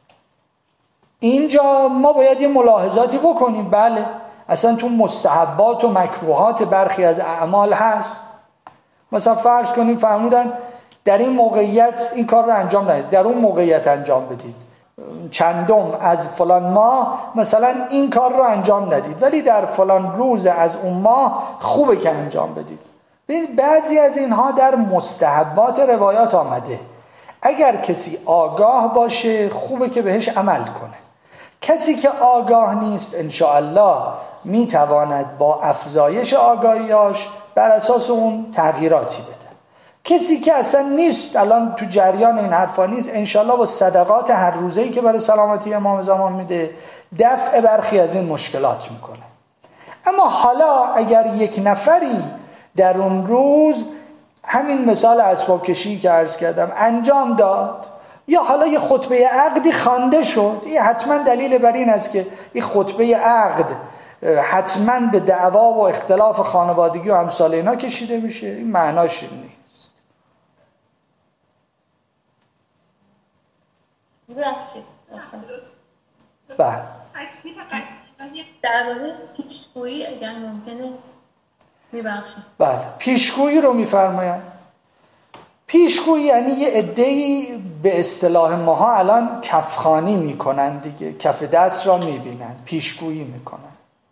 اینجا ما باید یه ملاحظاتی بکنیم. بله اصلا تو مستحبات و مکروهات برخی از اعمال هست. مثلا فرض کنیم فرمودن در این موقعیت این کار رو انجام ندید، در اون موقعیت انجام بدید. چندم از فلان ماه مثلا این کار رو انجام ندید، ولی در فلان روز از اون ماه خوبه که انجام بدید. ببینید بعضی از اینها در مستحبات روایات آمده. اگر کسی آگاه باشه خوبه که بهش عمل کنه. کسی که آگاه نیست انشاءالله میتواند با افزایش آگاهیاش بر اساس اون تغییراتی بده. کسی که اصلا نیست، الان تو جریان این حرفا نیست، انشالله با صدقات هر روزه‌ای که برای سلامتی امام زمان میده دفع برخی از این مشکلات میکنه. اما حالا اگر یک نفری در اون روز همین مثال اسباب کشی که عرض کردم انجام داد، یا حالا یه خطبه عقدی خوانده شد، این حتما دلیل بر این است که این خطبه عقد حتما به دعوا و اختلاف خانوادگی و امثال اینا کشیده میشه، این معناش نیست. ببخشید بله درباره پیشگویی اگر ممکنه میبخشید. بله پیشگویی رو میفرماین. پیشگویی یعنی یه عده‌ای به اصطلاح ماها الان کفخانی میکنن دیگه، کف دست را میبینن، پیشگویی میکنن.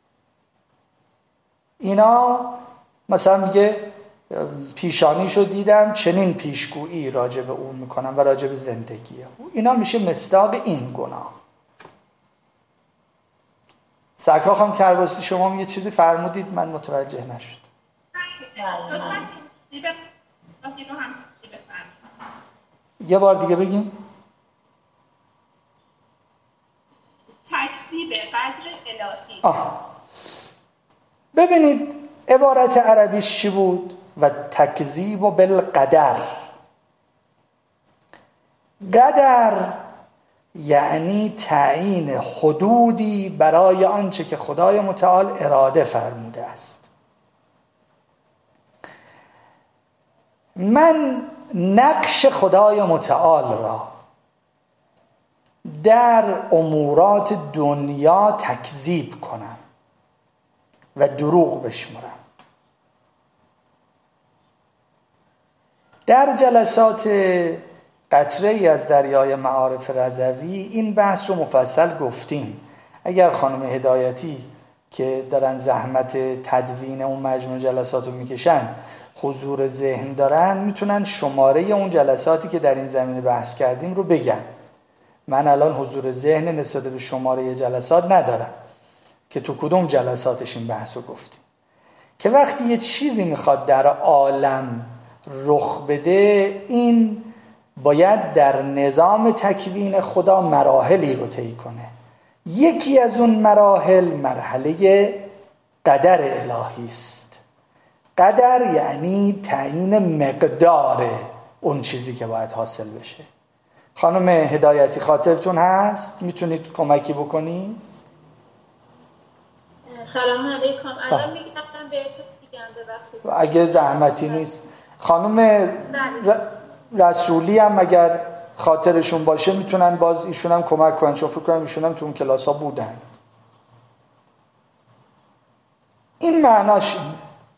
اینا مثلا میگه پیشانیشو دیدم چنین پیشگویی راجع به اون میکنم و راجع به زندگی او. اینا میشه مصداق این گناه. سرکار خانم کرباسی شما یه چیزی فرمودید من متوجه نشد. یه بار دیگه بگیم. تکذیب قدر الهی. آه. ببینید عبارت عربیش چی بود؟ و تکذیب و بالقدر. قدر یعنی تعیین حدودی برای آنچه که خدای متعال اراده فرموده است. من نقش خدای متعال را در امورات دنیا تکذیب کنم و دروغ بشمرم. در جلسات قطره ای از دریای معارف رضوی این بحث رو مفصل گفتیم. اگر خانم هدایتی که دارن زحمت تدوین اون مجموع جلسات رو میکشن حضور ذهن دارن، میتونن شماره اون جلساتی که در این زمینه بحث کردیم رو بگن. من الان حضور ذهن نسبت به شماره جلسات ندارم، که تو کدوم جلساتش این بحث رو گفتیم، که وقتی یه چیزی میخواد در عالم رخ بده، این باید در نظام تکوین خدا مراحلی رو طی کنه. یکی از اون مراحل مرحله قدر الهی است. قدر یعنی تعیین مقدار اون چیزی که باید حاصل بشه. خانم هدایتی خاطرتون هست؟ میتونید کمکی بکنید؟ سلام علیکم. الان میگم بهتون میگم، ببخشید اگه زحمتی نیست. خانم ر... رسولی هم اگر خاطرشون باشه میتونن باز ایشون هم کمک کنن، چون فکر کنم ایشون هم تو اون کلاس ها بودن. این معناش اینه.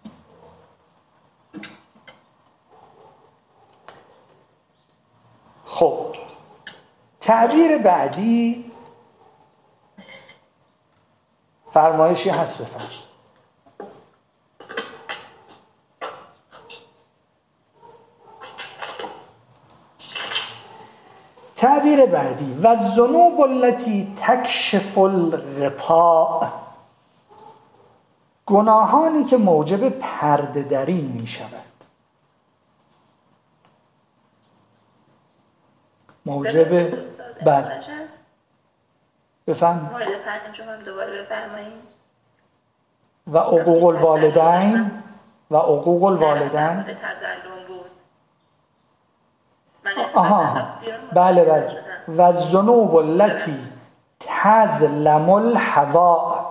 خب تعبیر بعدی فرمایشی هست، بفرمایید. تعبیر بعدی و الذنوب التي تکشف الغطاء، گناهانی که موجب پرده دری می شود. موجب بله بفهم مورد پنجم هم دوباره بفرمایید. و عقوق الوالدین و عقوق الوالدین آها بله بله و الذنوب التي تظلم الهواء،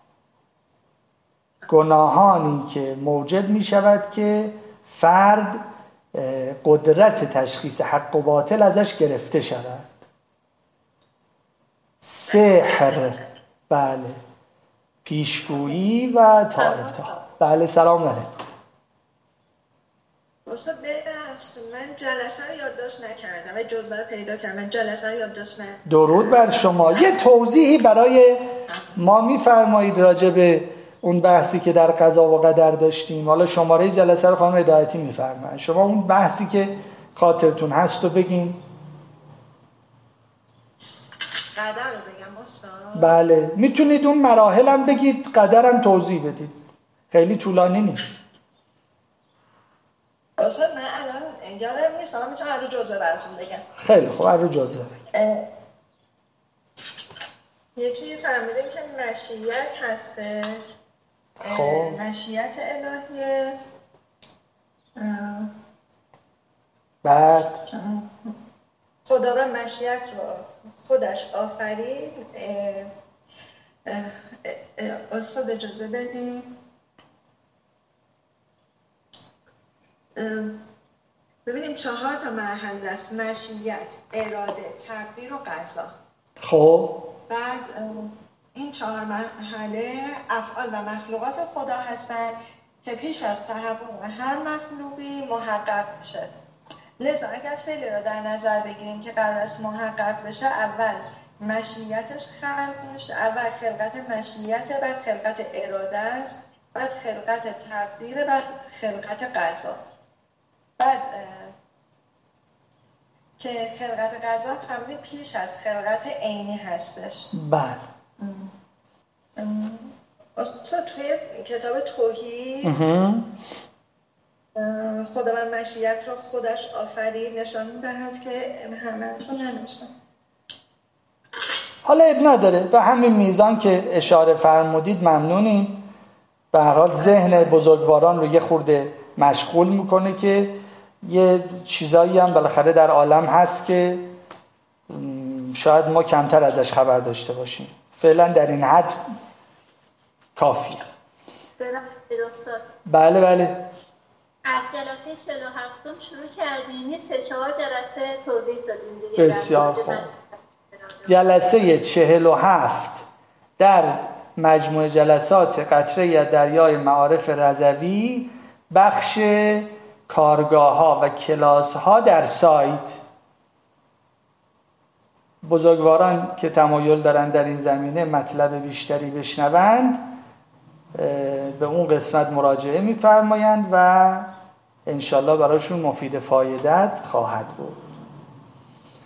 گناهانی که موجب می شود که فرد قدرت تشخیص حق و باطل ازش گرفته شود. سحر بله، پیشگویی و تا انتها. بله سلام علیکم. استاد ببخشید من جلسه رو یادداشت نکردم، اجازه رو پیدا کردم جلسه رو یادداشت نکردم. درود بر شما. یه توضیحی برای ما میفرمایید راجع به اون بحثی که در قضا و قدر داشتیم؟ حالا شماره جلسه رو خانم هدایتی میفرمایید. شما اون بحثی که خاطرتون هست رو بگین. قدر رو بگم استاد؟ بله میتونید اون مراحل هم بگید، قدرم توضیح بدید، خیلی طولانی نیست. استاد من الان یادم نیست، من میتونم رو جزء براتون بگم. خیلی خوب رو جزء بگم. یکی فهمیدیم که مشیت هستش. خب مشیت الهیه. بعد خدا و مشیت رو خودش آفرید. استاد اجازه بدیم. ببینیم چهار تا مرحله است: مشیت، اراده، تقدیر و قضا. خب بعد این چهار مرحله افعال و مخلوقات خدا هستند که پیش از تحقق هر مخلوقی محقق میشه. لذا اگر فعلی را در نظر بگیریم که قرار است محقق بشه، اول مشیتش خلق میشه، اول خلقت مشیت، بعد خلقت اراده است، بعد خلقت تقدیر، بعد خلقت قضا. بعد که خلقت قضا همین پیش از خلقت عینی هستش. بله. اصلا توی کتاب توحید خداوند مشیت را خودش آفرید نشان می‌دهد که همه‌شون ننوشتن. حالا اب نداره، به همین میزان که اشاره فرمودید ممنونیم. به هر حال ذهن بزرگواران رو یه خورده مشغول میکنه که یه چیزایی هم بالاخره در عالم هست که شاید ما کمتر ازش خبر داشته باشیم. فعلا در این حد کافیه. بله بله. از جلسه چهل و هفتم شروع کردیم، یه سه چهار جلسه توضیح دادیم دیگه. بسیار خوب. جلسه چهل و هفت در مجموع جلسات قطره دریای معارف رضوی، بخش کارگاه ها و کلاس ها در سایت. بزرگواران که تمایل دارن در این زمینه مطلب بیشتری بشنوند به اون قسمت مراجعه می‌فرمایند و انشالله براشون مفید فایدت خواهد بود.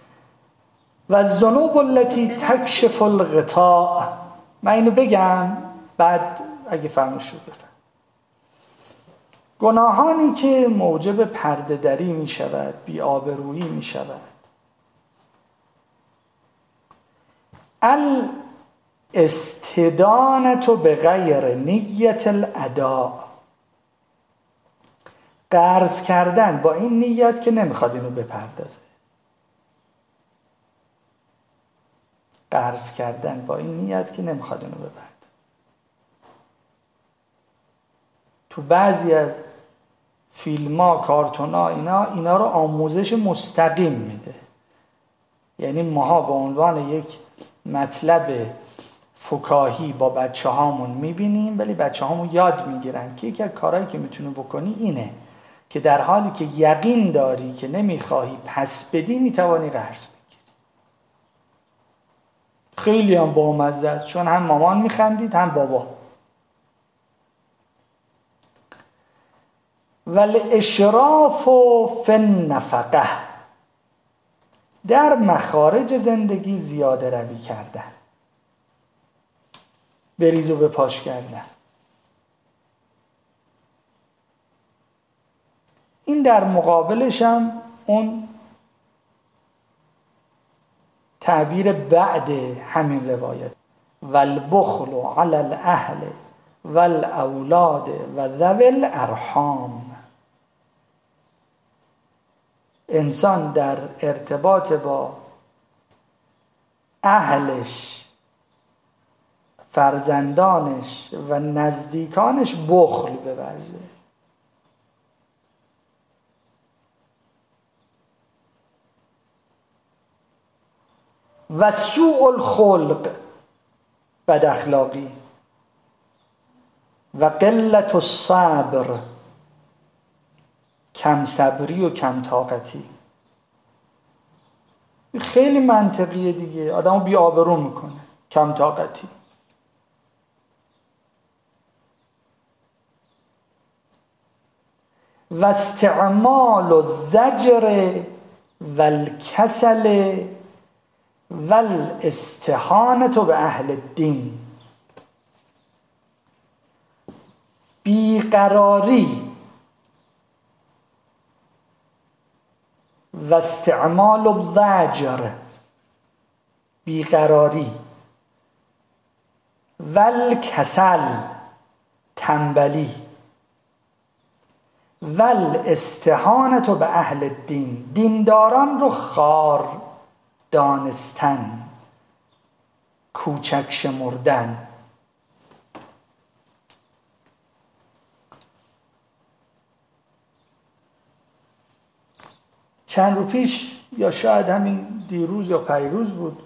و الذنوب التي تکشف الغطاء، من اینو بگم بعد اگه فهمش شد بفهم. گناهانی که موجب پرده دری می شود، بی آبرویی می شود، الاستدانة بغیر نیت الاداء، قرض کردن با این نیت که نمیخواد اینو بپردازه. قرض کردن با این نیت که نمیخواد اینو بپردازه. تو بعضی از فیلم‌ها، کارتون‌ها، اینا اینا رو آموزش مستقیم میده. یعنی ماها به عنوان یک مطلب فکاهی با بچه هامون میبینیم، ولی بچه هامون یاد میگیرن که یکی از کارهایی که میتونی بکنی اینه که در حالی که یقین داری که نمیخواهی پس بدی میتوانی قرض بگیری. خیلی هم بامزه است، چون هم مامان میخندید هم بابا. والاشراف فی النفقه، در مخارج زندگی زیاده روی کردن، بریز و بپاش کردن. این در مقابلش هم اون تعبیر بعد همین روایت، والبخل علی الاهل والاولاد و ذوی الارحام، انسان در ارتباط با اهلش، فرزندانش و نزدیکانش بخل بورزه. و سوء الخلق، بد اخلاقی، و قلت الصبر، کم صبری و کم طاقتی. خیلی منطقیه دیگه، آدمو بی آبرو میکنه. کم طاقتی. و استعمال الزجر والکسل والاستهانة به اهل الدین، بیقراری و استعمال الزجر، بیقراری، والکسل، تنبلی، والاستهانة به اهل الدین، دینداران رو خار دانستن، کوچک شمردن. چند رو پیش یا شاید همین دیروز یا پیروز بود،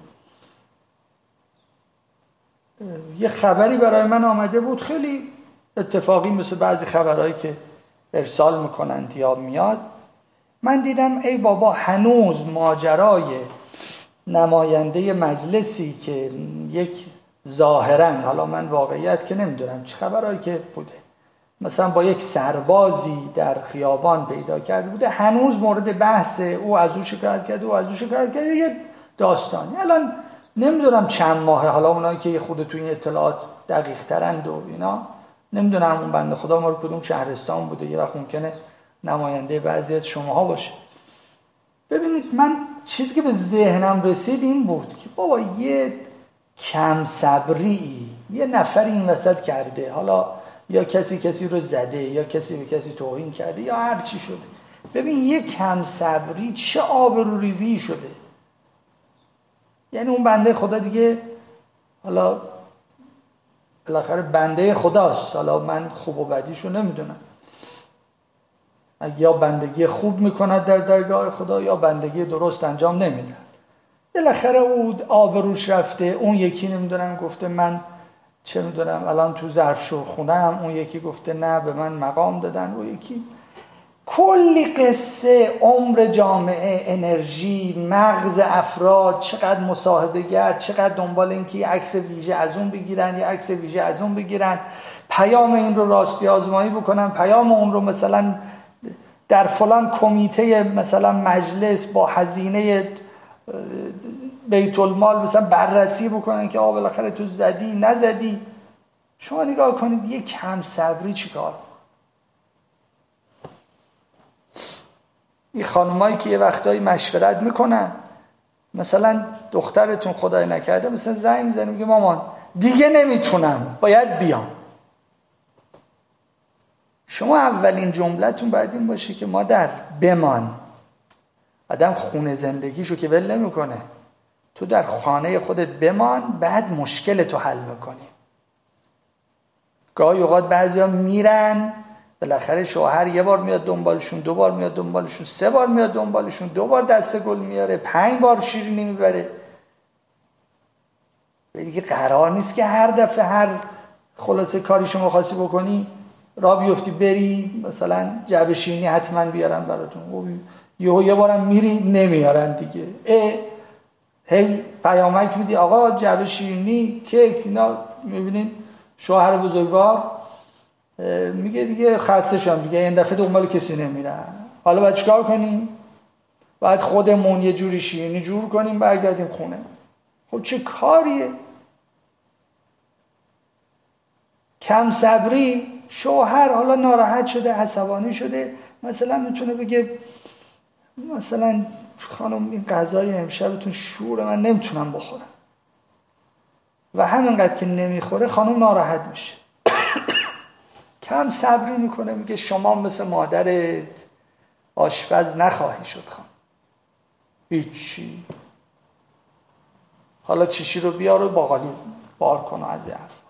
یه خبری برای من آمده بود، خیلی اتفاقی مثل بعضی خبرهایی که ارسال میکنند یا میاد. من دیدم ای بابا، هنوز ماجرای نماینده مجلسی که یک ظاهرا، حالا من واقعیت که نمیدونم چه خبرهایی که بوده، مثلا با یک سربازی در خیابان پیدا کرده بوده، هنوز مورد بحث، او از او شکایت کرده، او از او شکایت کرده، یه داستانی. الان نمیدونم چند ماهه، حالا اونایی که خود تو این اطلاعات دقیق ترند و اینا، نمیدونم اون بنده خدا ما رو کدوم شهرستان بوده، یه وقت ممکنه نماینده بعضی از شماها باشه. ببینید، من چیزی که به ذهنم رسید این بود که بابا یه کم صبری یه نفر این وسط کرده، حالا یا کسی کسی رو زده، یا کسی به کسی توهین کرده، یا هر چی شده. ببین یه کم صبری چه آبروریزی شده. یعنی اون بنده خدا دیگه، حالا بالاخره بنده خداست، حالا من خوب و بدیشو نمیدونم، یا بندگی خوب میکند در درگاه خدا یا بندگی درست انجام نمیدن. بالاخره او آبروش رفته، اون یکی نمیدونم گفته من چه میدونم الان تو ظرفشور خونم، اون یکی گفته نه به من مقام دادن، اون یکی، کلی قصه، عمر جامعه، انرژی، مغز افراد، چقدر مصاحبه گرد، چقدر دنبال این که یه عکس ویژه از اون بگیرن، یه عکس ویژه از اون بگیرن، پیام این رو راستی آزمایی بکنن، پیام اون رو مثلا در فلان کمیته مثلا مجلس با هزینه بیت المال مثلا بررسی بکنن که آه بالاخره تو زدی نزدی. شما نگاه کنید یه کم صبری چی کار میکنه. این خانومایی که یه وقتایی مشورت میکنن، مثلا دخترتون خدای نکرده مثلا زنگ میزنه میگه مامان دیگه نمیتونم باید بیام، شما اولین جملتون باید این باشه که مادر بمان. آدم خونه زندگیشو که ول نمیکنه، تو در خانه خودت بمان، بعد مشکل تو حل میکنی. گاهی اوقات بعضیا میرن بالاخره شوهر یه بار میاد دنبالشون، دو بار میاد دنبالشون، سه بار میاد دنبالشون، دو بار دسته گل میاره، پنج بار شیرینی میبره. دیگه قرار نیست که هر دفعه هر خلاصه کاری شما خواستی بکنی را بیفتی بری مثلا جعبه شیرینی حتما بیارن براتون. یهو یه بارم میری نمیارن دیگه. اه هی پیامک میدی آقا جعبه شیرینی کیک اینا، میبینین شوهر بزرگوار میگه دیگه خسته شدم دیگه این دفعه دنبال کسی نمیرن. حالا باید چیکار کنیم؟ باید خودمون یه جوری شیرینی جور کنیم برگردیم خونه. خب چه کاریه؟ کم صبری. شوهر حالا ناراحت شده، عصبانی شده، مثلا میتونه بگه مثلا خانم این غذای امشبتون شوره من نمیتونم بخورم، و همینقدر که نمیخوره خانم ناراحت میشه. کم صبری میکنه، میگه شما مثل مادرت آشپز نخواهی شد خانم، هیچی، حالا چیشی رو بیار و باقالی بار کن و از این حرف.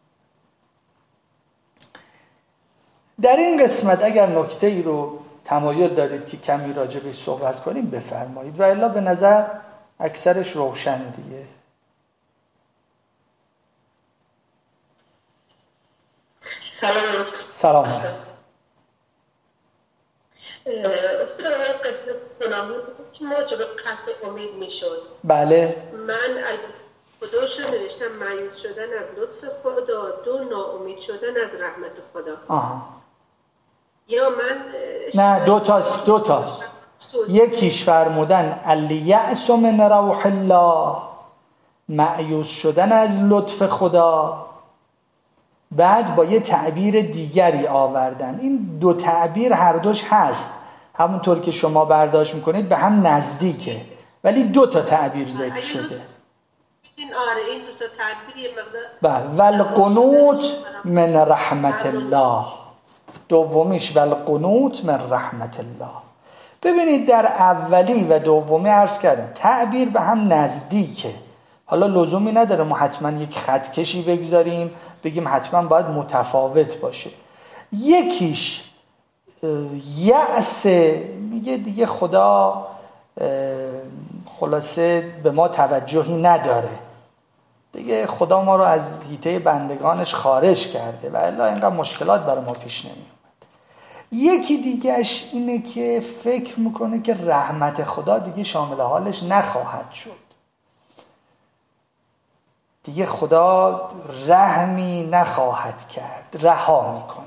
در این قسمت اگر نکته ای رو تمایل دارید که کمی راجع بهش صحبت کنیم بفرمایید، و الا به نظر اکثرش روشن دیگه. سلام. سلام. استاد قسمت گناهی بود که موجب قطع امید میشد. بله. من خداش رو نوشتم مایوس شدن از لطف خدا، دو ناامید شدن از رحمت خدا. آها. یا من نه دو تاست دو تاست یکیش فرمودن الیأس من روح الله، مایوس شدن از لطف خدا، بعد با یه تعبیر دیگری آوردن. این دو تعبیر هر دوش هست، همونطور که شما برداشت میکنید به هم نزدیکه، ولی دو تا تعبیر ذکر شده. این آره این دو تا تعبیر یه مقدار. بله. والقنوت من رحمت الله، دومیش والقنوت من رحمت الله. ببینید در اولی و دومی عرض کردم تعبیر به هم نزدیکه. حالا لزومی نداره ما حتما یک خط کشی بگذاریم بگیم حتما باید متفاوت باشه. یکیش یأس، میگه دیگه خدا خلاصه به ما توجهی نداره دیگه، خدا ما رو از حیطه بندگانش خارج کرده و الا اینقدر مشکلات برای ما پیش نمی اومد. یکی دیگهش اینه که فکر میکنه که رحمت خدا دیگه شامل حالش نخواهد شد، دیگه خدا رحمی نخواهد کرد، رها میکنه.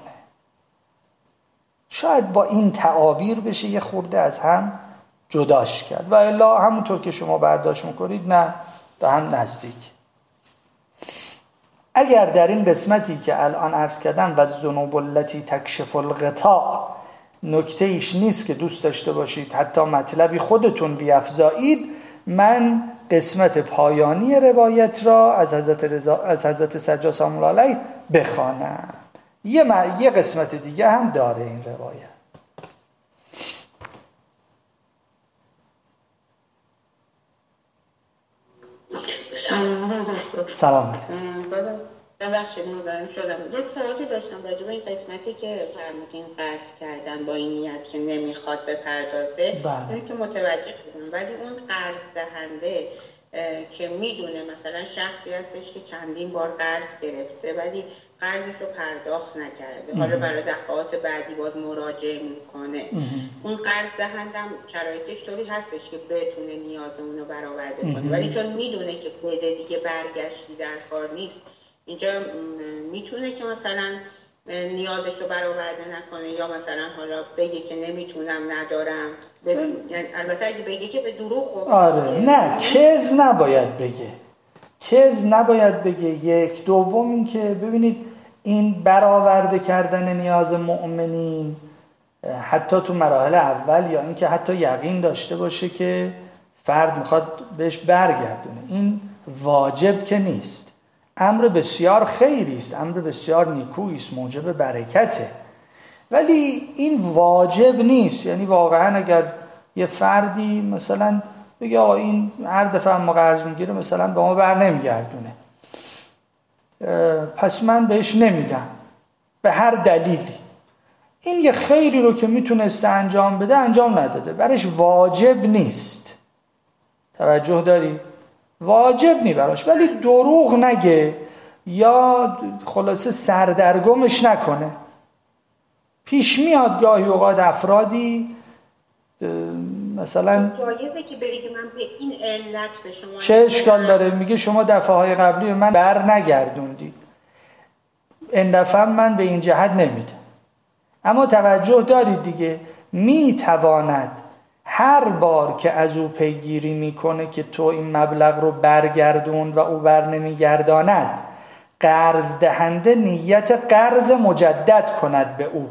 شاید با این تعابیر بشه یه خورده از هم جداش کرد، و الا همونطور که شما برداشت میکنید نه به هم نزدیک. اگر در این قسمتی که الان عرض کردم و الذنوب التي تکشف الغطاء نکته ایش نیست که دوست داشته باشید حتی مطلبی خودتون بیفزایید، من قسمت پایانی روایت را از حضرت رضا از حضرت سجاد سلام الله علیه بخوانم. یه, م... یه قسمت دیگه هم داره این روایت. سلام. سلام. ببخشید مزاحم شدم. یه سوالی داشتم راجع به این قسمتی که فرمودین قرض کردن با این نیت که نمیخواد بپردازه. این که متوجه بودم، ولی اون قرض دهنده که میدونه مثلا شخصی هستش که چندین بار قرض گرفته ولی قرضش رو پرداخت نکرده، حالا برای دفعات بعدی باز مراجعه میکنه، اون قرض دهندم شرایطش طوری هستش که بتونه نیاز اونو برآورده کنه، ولی چون میدونه که بده دیگه برگشتی در کار نیست، اینجا میتونه که مثلا نیازش رو برآورده نکنه، یا مثلا حالا بگه که نمیتونم ندارم، یعنی البته اگه بگه که به دروغ. آره نه کذب نباید بگه، کذب نباید بگه. یک دوم این که ببینید این برآورده کردن نیاز مؤمنین حتی تو مراحل اول یا اینکه حتی یقین داشته باشه که فرد میخواد بهش برگردونه، این واجب که نیست. امر بسیار خیری است، امر بسیار نیکویی است، موجب برکته، ولی این واجب نیست. یعنی واقعا اگر یه فردی مثلا بگه آقا این هر دفعه ما قرض میگیره مثلا به ما بر نمیگردونه، پس من بهش نمیدم به هر دلیلی، این یه خیری رو که میتونسته انجام بده انجام نداده، برش واجب نیست. توجه داری؟ واجب نی براش، ولی دروغ نگه یا خلاصه سردرگمش نکنه. پیش میاد گاهی اوقات افرادی مثلا جایزه که بگه من به این علت به شما چه اشکال داره، میگه شما دفعه های قبلی من بر نگردوندی، این دفعه من به این جهت نمیدم. اما توجه دارید دیگه، میتواند هر بار که از او پیگیری میکنه که تو این مبلغ رو برگردون و او بر نمیگرداند، قرض دهنده نیت قرض مجدد کند به او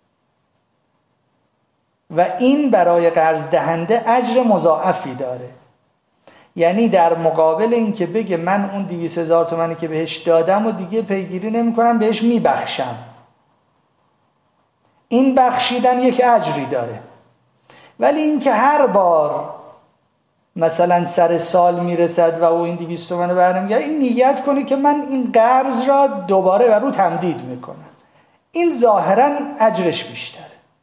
و این برای قرض دهنده اجر مضاعفی داره. یعنی در مقابل این که بگه من اون دویست هزار تومانی که بهش دادم و دیگه پیگیری نمی کنم، بهش میبخشم، این بخشیدن یک اجری داره. ولی این که هر بار مثلا سر سال میرسد و او این دویست تومانو برنمیگرده، این نیت کنه که من این قرض را دوباره بر او تمدید میکنم، این ظاهرا اجرش بیشتره.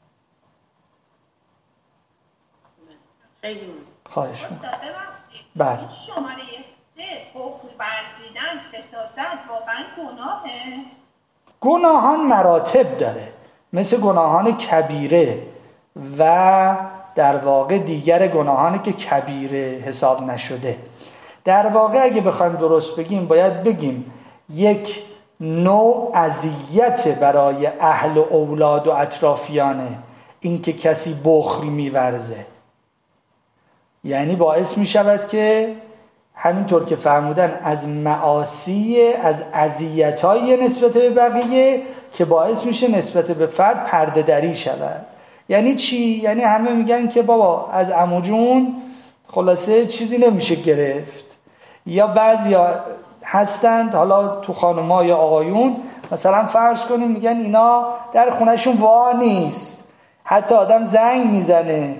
خیلی خواهش می‌کنم. بله. شماره سه بخل ورزیدن فساست واقعا گناهه؟ گناهان مراتب داره، مثل گناهان کبیره و در واقع دیگر گناهانی که کبیره حساب نشده. در واقع اگه بخوایم درست بگیم باید بگیم یک نوع اذیت برای اهل و اولاد و اطرافیانه این که کسی بخل می‌ورزه، یعنی باعث می شود که همینطور که فرمودن از معاصی، از اذیت‌های نسبت به بقیه که باعث میشه نسبت به فرد پرده دری شود. یعنی چی؟ یعنی همه میگن که بابا از عمو جون خلاصه چیزی نمیشه گرفت، یا بعضیا هستند حالا تو خانم‌ها یا آقایون مثلا فرض کنیم میگن اینا در خونهشون وا نیست، حتی آدم زنگ میزنه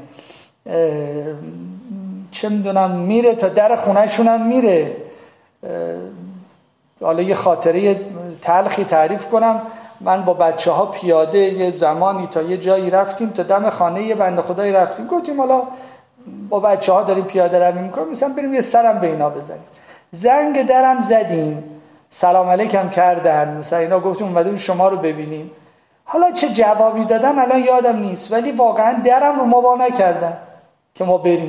چه میدونم میره تا در خونهشون هم میره. حالا یه خاطره تلخی تعریف کنم، من با بچه ها پیاده یه زمانی تا یه جایی رفتیم، تا دم خانه یه بنده خدایی رفتیم، گفتیم حالا با بچه ها داریم پیاده روی میکنیم مثلا بریم یه سرم به اینا بزنیم. زنگ درم زدیم، سلام علیکم کردن، مثلا اینا گفتیم اومدیم شما رو ببینیم. حالا چه جوابی دادن الان یادم نیست، ولی واقعا درم رو ما وا نکردن که ما بریم.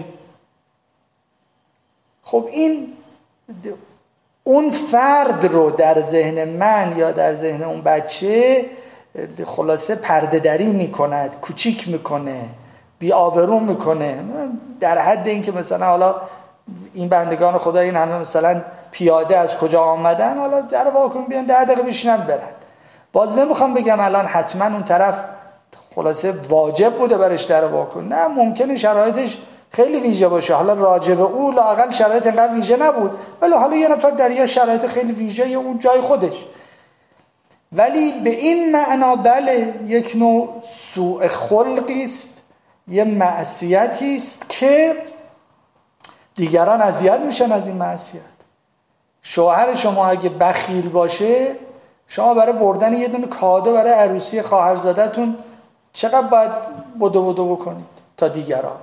خب این اون فرد رو در ذهن من یا در ذهن اون بچه خلاصه پرده دری میکند، کوچیک میکنه، بی آبرو میکنه، در حد این که مثلا حالا این بندگان خدا این همه مثلا پیاده از کجا آمدن، حالا در واکن بیان ده دقیقه بشینن برن. باز نمیخوام بگم الان حتما اون طرف خلاصه واجب بوده برش در واکن، نه، ممکنه شرایطش خیلی ویژه باشه، حالا راجب او لااقل شرایط انقدر ویژه نبود، ولی حالا یه نفر در یه شرایط خیلی ویژه اون جای خودش. ولی به این معنا بله یک نوع سوء خلقی است، یه معصیتی است که دیگران اذیت میشن از این معصیت. شوهر شما اگه بخیل باشه، شما برای بردن یه دونه کادو برای عروسی خواهرزادتون چقدر باید بدو بدو بکنید تا دیگران؟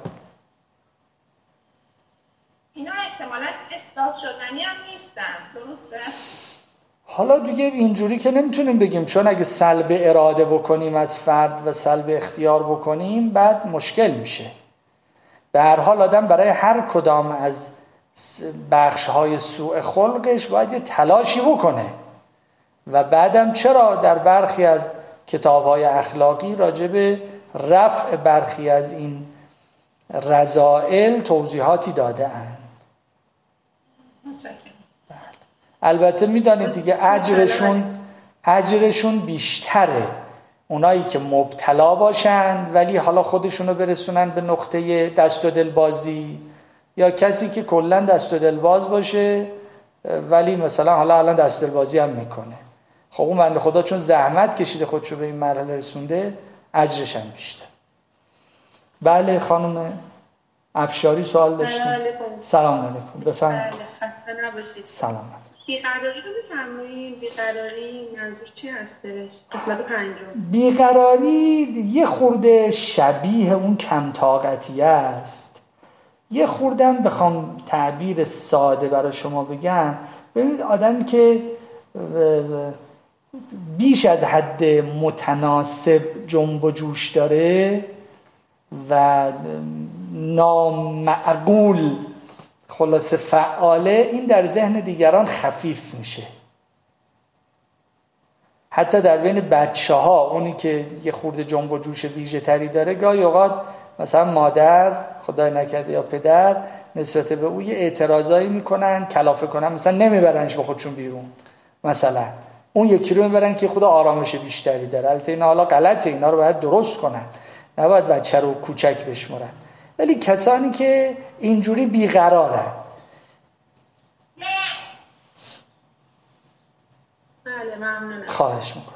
اینا احتمالاً اصلاح شدنی هم نیستن، درسته؟ حالا دیگه اینجوری که نمیتونیم بگیم، چون اگه سلب اراده بکنیم از فرد و سلب اختیار بکنیم بعد مشکل میشه. به هر حال آدم برای هر کدام از بخش‌های سوء خلقش باید یه تلاشی بکنه و بعدم چرا در برخی از کتاب‌های اخلاقی راجع به رفع برخی از این رذائل توضیحاتی داده اند. البته میدانید دیگه اجرشون اجرشون بیشتره اونایی که مبتلا باشن ولی حالا خودشونو برسونن به نقطه دست و دل بازی، یا کسی که کلا دست و دل باز باشه ولی مثلا حالا الان دست و دل بازی هم میکنه. خب اون بنده خدا چون زحمت کشیده خودشو به این مرحله رسونده اجرش هم بیشتر. بله خانم افشاری سوال داشتیم. سلام علیکم. بفرمایید. خسته نباشید. سلام. بیقراری رو بفرمایید. بیقراری منظور چی هستش؟ قسمت پنجم. بیقراری یه خورده شبیه اون کم طاقتیه است. یه خوردم بخوام تعبیر ساده برای شما بگم، ببینید آدمی که بیش از حد متناسب جنب و جوش داره و نامعقول خلاصه فعاله، این در ذهن دیگران خفیف میشه. حتی در بین بچه ها اونی که یه خورده جنب و جوش ویژه تری داره، گاهی اوقات مثلا مادر خدای نکرده یا پدر نسبت به او یه اعتراضایی میکنن، کلافه کنن، مثلا نمیبرنش با خودشون بیرون، مثلا اون یکی رو میبرن که خدا آرامش بیشتری داره. البته اینا حالا غلطه، اینا رو باید درست کنن، نباید بچه رو کوچک بشمرن. ولی کسانی که اینجوری بیقرارن، بله ممنونم. خواهش میکنم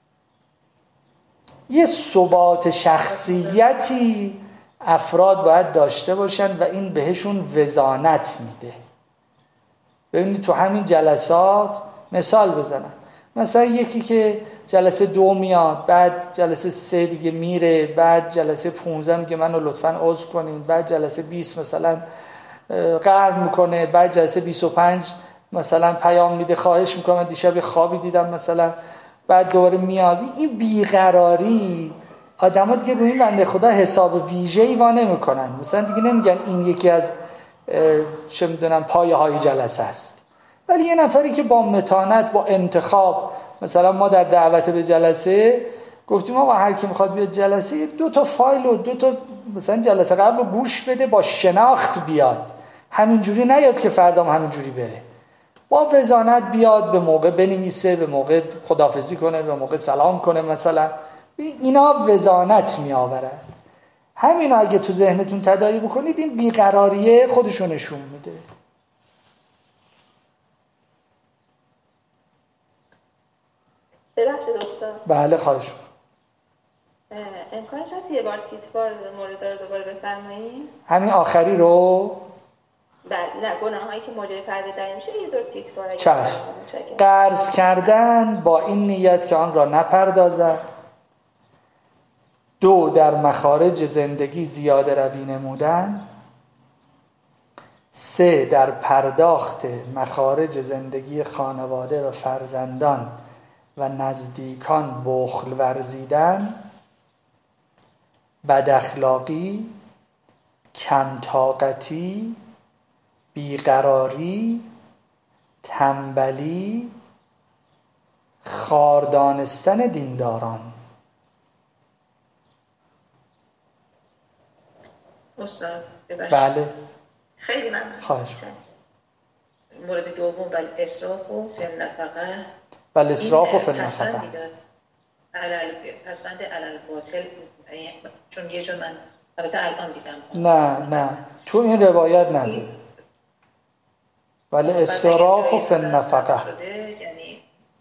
یه ثبات شخصیتی افراد باید داشته باشن و این بهشون وزانت میده. ببینید تو همین جلسات مثال بزنم، مثلا یکی که جلسه دو میاد، بعد جلسه سه دیگه میره، بعد جلسه پونزده میگه منو لطفاً عذر کنین، بعد جلسه بیست مثلا قهر میکنه، بعد جلسه بیست و پنج مثلا پیام میده خواهش میکنم دیشب خوابی دیدم مثلا، بعد دوباره میاد. این بیقراری آدم‌ها دیگه روی این بنده خدا حساب ویژه‌ای وا نمی‌کنن، مثلا دیگه نمیگن این یکی از چه میدونم پایه‌های جلسه است. ولی یه نفری که با متانت، با انتخاب، مثلا ما در دعوت به جلسه گفتیم آقا هر کی میخواد بیاد جلسه دو تا فایل و دو تا مثلا جلسه قبل رو گوش بده، با شناخت بیاد، همینجوری نیاد که فردا هم همینجوری بره، با وزانت بیاد، به موقع بنویسه، به موقع خداحافظی کنه، به موقع سلام کنه مثلا. اینا وزانت می آورد. همینا اگه تو ذهنتون تداعی بکنید این بیقراریه خودشو نشون میده. ببخشید استاد. بله خواهش. امکانش هست یه بار تیتوار مورد رو دوباره بفرمایید؟ همین آخری رو؟ بله، نه گناه هایی که موجب پرده دری میشه یه دور تیتوار. چشم. قرض کردن با این نیت که آن را نپردازد. دو، در مخارج زندگی زیاده روی نمودن. سه، در پرداخت مخارج زندگی خانواده و فرزندان و نزدیکان بخل ورزیدن. بد اخلاقی، کم طاقتی، بیقراری، تنبلی، خاردانستن دینداران. استاد ببخشید. بله خیلی ممنون. خواهش مورد دوم بل اسراف و فی النفقه. بل اسراف و فی النفقه. علل پسند علل باطل، چون یه جور من البته الان دیدم. نه نه تو این روایت نداره. بل اسراف و فی النفقه. یعنی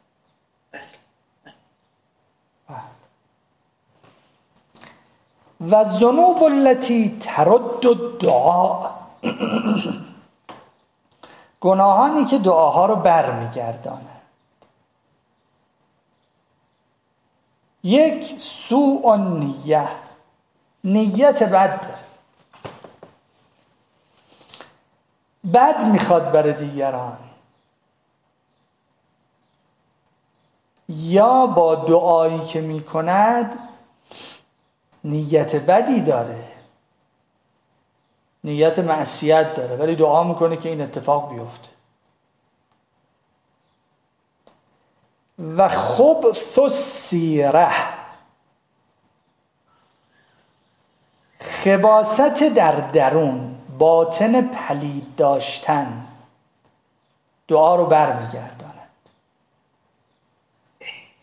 و الذنوب التي ترد الدعاء، گناهانی که دعاها رو برمیگردانه. یک، سوء النیه، نیت بد داره، بد میخواد برای دیگران، یا با دعایی که میکند نیت بدی داره، نیت معصیت داره، ولی دعا میکنه که این اتفاق بیفته. و خبث السیره، خباثت در درون، باطن پلید داشتن، دعا رو برمیگرداند.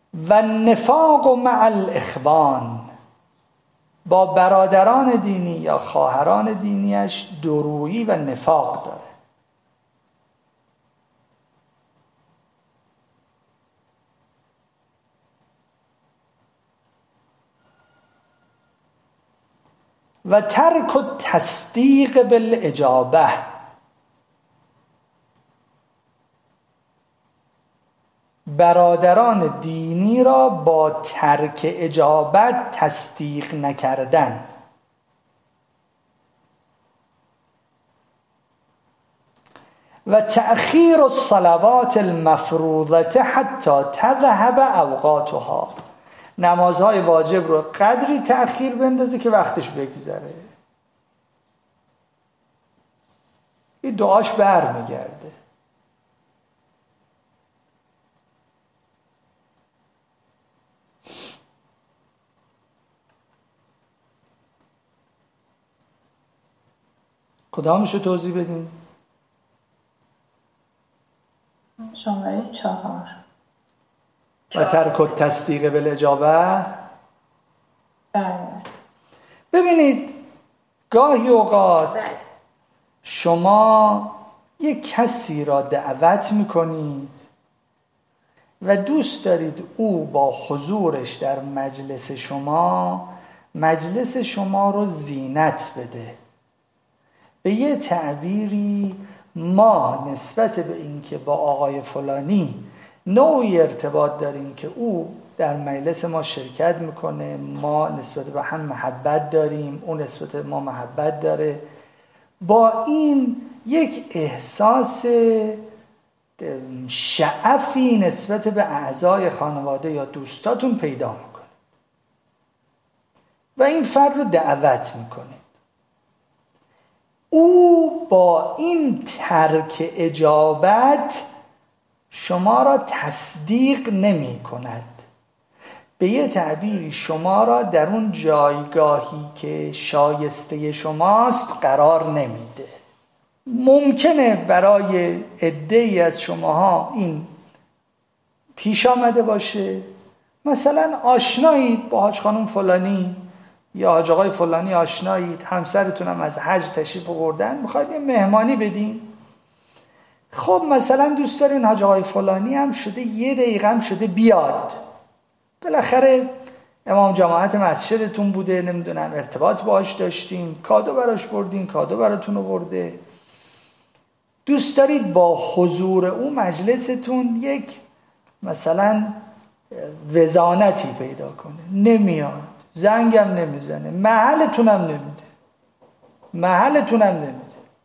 و نفاق مع الاخوان، با برادران دینی یا خواهران دینیش دورویی و نفاق داره. و ترک تصدیق بالاجابه، برادران دینی را با ترک اجابت تصدیق نکردن. و تأخیر الصلوات المفروضه حتی تذهب اوقاتها، نمازهای واجب رو قدری تأخیر بندازه که وقتش بگذره. این دعاش بر میگرده. کدامشو توضیح بدیم؟ شماره چهار. و ترک التصدیق بالاجابه. بله. ببینید گاهی اوقات شما یک کسی را دعوت میکنید و دوست دارید او با حضورش در مجلس شما مجلس شما رو زینت بده. به یه تعبیری ما نسبت به اینکه با آقای فلانی نوعی ارتباط داریم که او در مجلس ما شرکت میکنه، ما نسبت به هم محبت داریم، اون نسبت به ما محبت داره، با این یک احساس شعفی نسبت به اعضای خانواده یا دوستاتون پیدا میکنه و این فرد رو دعوت میکنه. او با این ترک اجابت شما را تصدیق نمی کند. به یه تعبیری شما را در اون جایگاهی که شایسته شماست قرار نمیده. ممکنه برای عده‌ای از شماها این پیش آمده باشه، مثلا آشنایید با حاج خانم فلانی یا حاج آقای فلانی، آشنایید، همسرتون هم از حج تشریف آوردن، میخواید یه مهمانی بدین. خب مثلا دوست دارین حاج آقای فلانی هم شده یه دقیقه هم شده بیاد، بالاخره امام جماعت مسجدتون بوده، نمیدونم ارتباط باهاش داشتین، کادو براش بردین، کادو براتون آورده، دوست دارید با حضور او مجلستون یک مثلا وزانتی پیدا کنه، نمیاد، زنگم نمیزنه، محلتونم نمیده محلتونم نمیده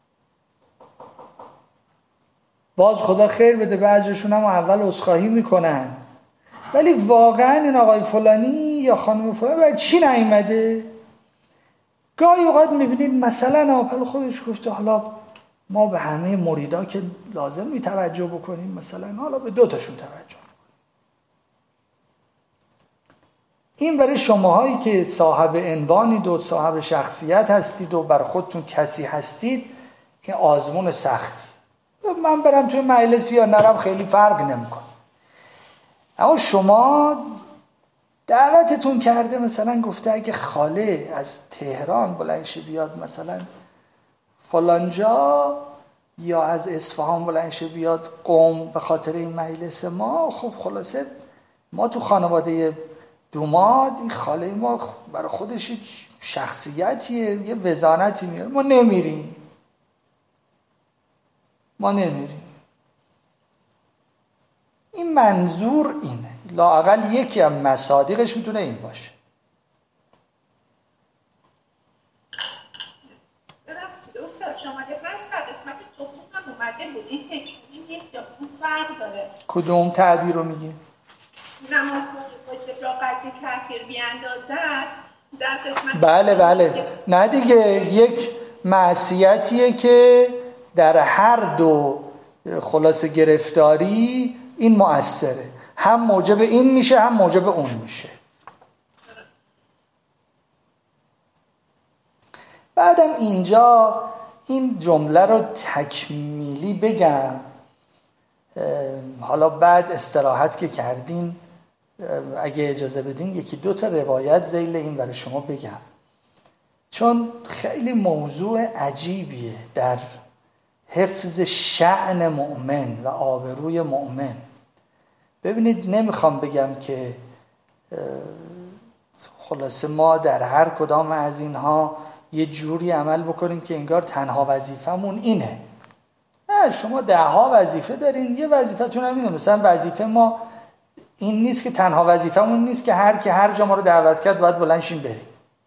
باز خدا خیر بده بعضیشون هم اول عذرخواهی میکنن، ولی واقعا این آقای فلانی یا خانم فلانی برای چی نیومده؟ گاهی اوقات میبینید مثلا آپل خودش گفته حالا ما به همه مریدا که لازم می توجه بکنیم، مثلا حالا به دو تاشون توجه بکنیم. این برای شماهایی که صاحب عنوانید و صاحب شخصیت هستید و بر خودتون کسی هستید این آزمون سختی. من برم توی مجلسی یا نرم خیلی فرق نمیکنه، اما شما دعوتتون کرده، مثلا گفته اگه خاله از تهران بلند شه بیاد مثلا فلانجا یا از اصفهان بلند شه بیاد قم به خاطر این مجلس ما، خب خلاصه ما تو خانواده دوماد این خاله ما برای خودش شخصیتیه، یه وزانتی میاره، ما نمیریم ما نمیریم این منظور اینه، لااقل یکی از مصادیقش میتونه این باشه. ببخشید دکتر، شماره پنج در قسمت دوم هم اومده بود، این تکمیلی نیست یا اون فرق داره؟ کدوم تعبیر رو میگی؟ نماز واجب را قدری تأخیر بیاندازد در قسمت بله بله نه دیگه، یک معصیتیه که در هر دو خلاصه گرفتاری این مؤثره، هم موجب این میشه هم موجب اون میشه. بعدم اینجا این جمله رو تکمیلی بگم، حالا بعد استراحت که کردین اگه اجازه بدین یکی دو تا روایت ذیل این برای شما بگم، چون خیلی موضوع عجیبیه در حفظ شأن مؤمن و آبروی مؤمن. ببینید نمیخوام بگم که خلاصه ما در هر کدام از اینها یه جوری عمل بکنیم که انگار تنها وظیفمون اینه. نه، شما ده ها وظیفه دارین، یه وظیفتون هم اینه. مثلا وظیفه ما این نیست که تنها وظیفمون نیست که هر که هر جا ما رو دعوت کرد باید بلند شیم بریم،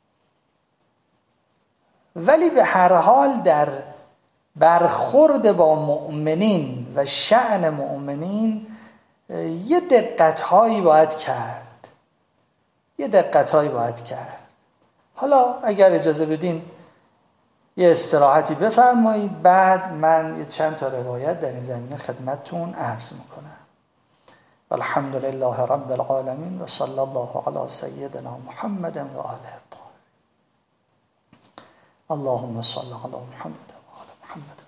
ولی به هر حال در برخورد با مؤمنین و شأن مؤمنین یه دقت‌هایی باید کرد یه دقت‌هایی باید کرد. حالا اگر اجازه بدین یه استراحتی بفرمایید، بعد من یه چند تا روایت در این زمینه خدمتتون عرض میکنم. والحمد لله رب العالمین و صلی الله علی سیدنا محمد و آله الطاهرین. اللهم صل علی محمد و آل محمد.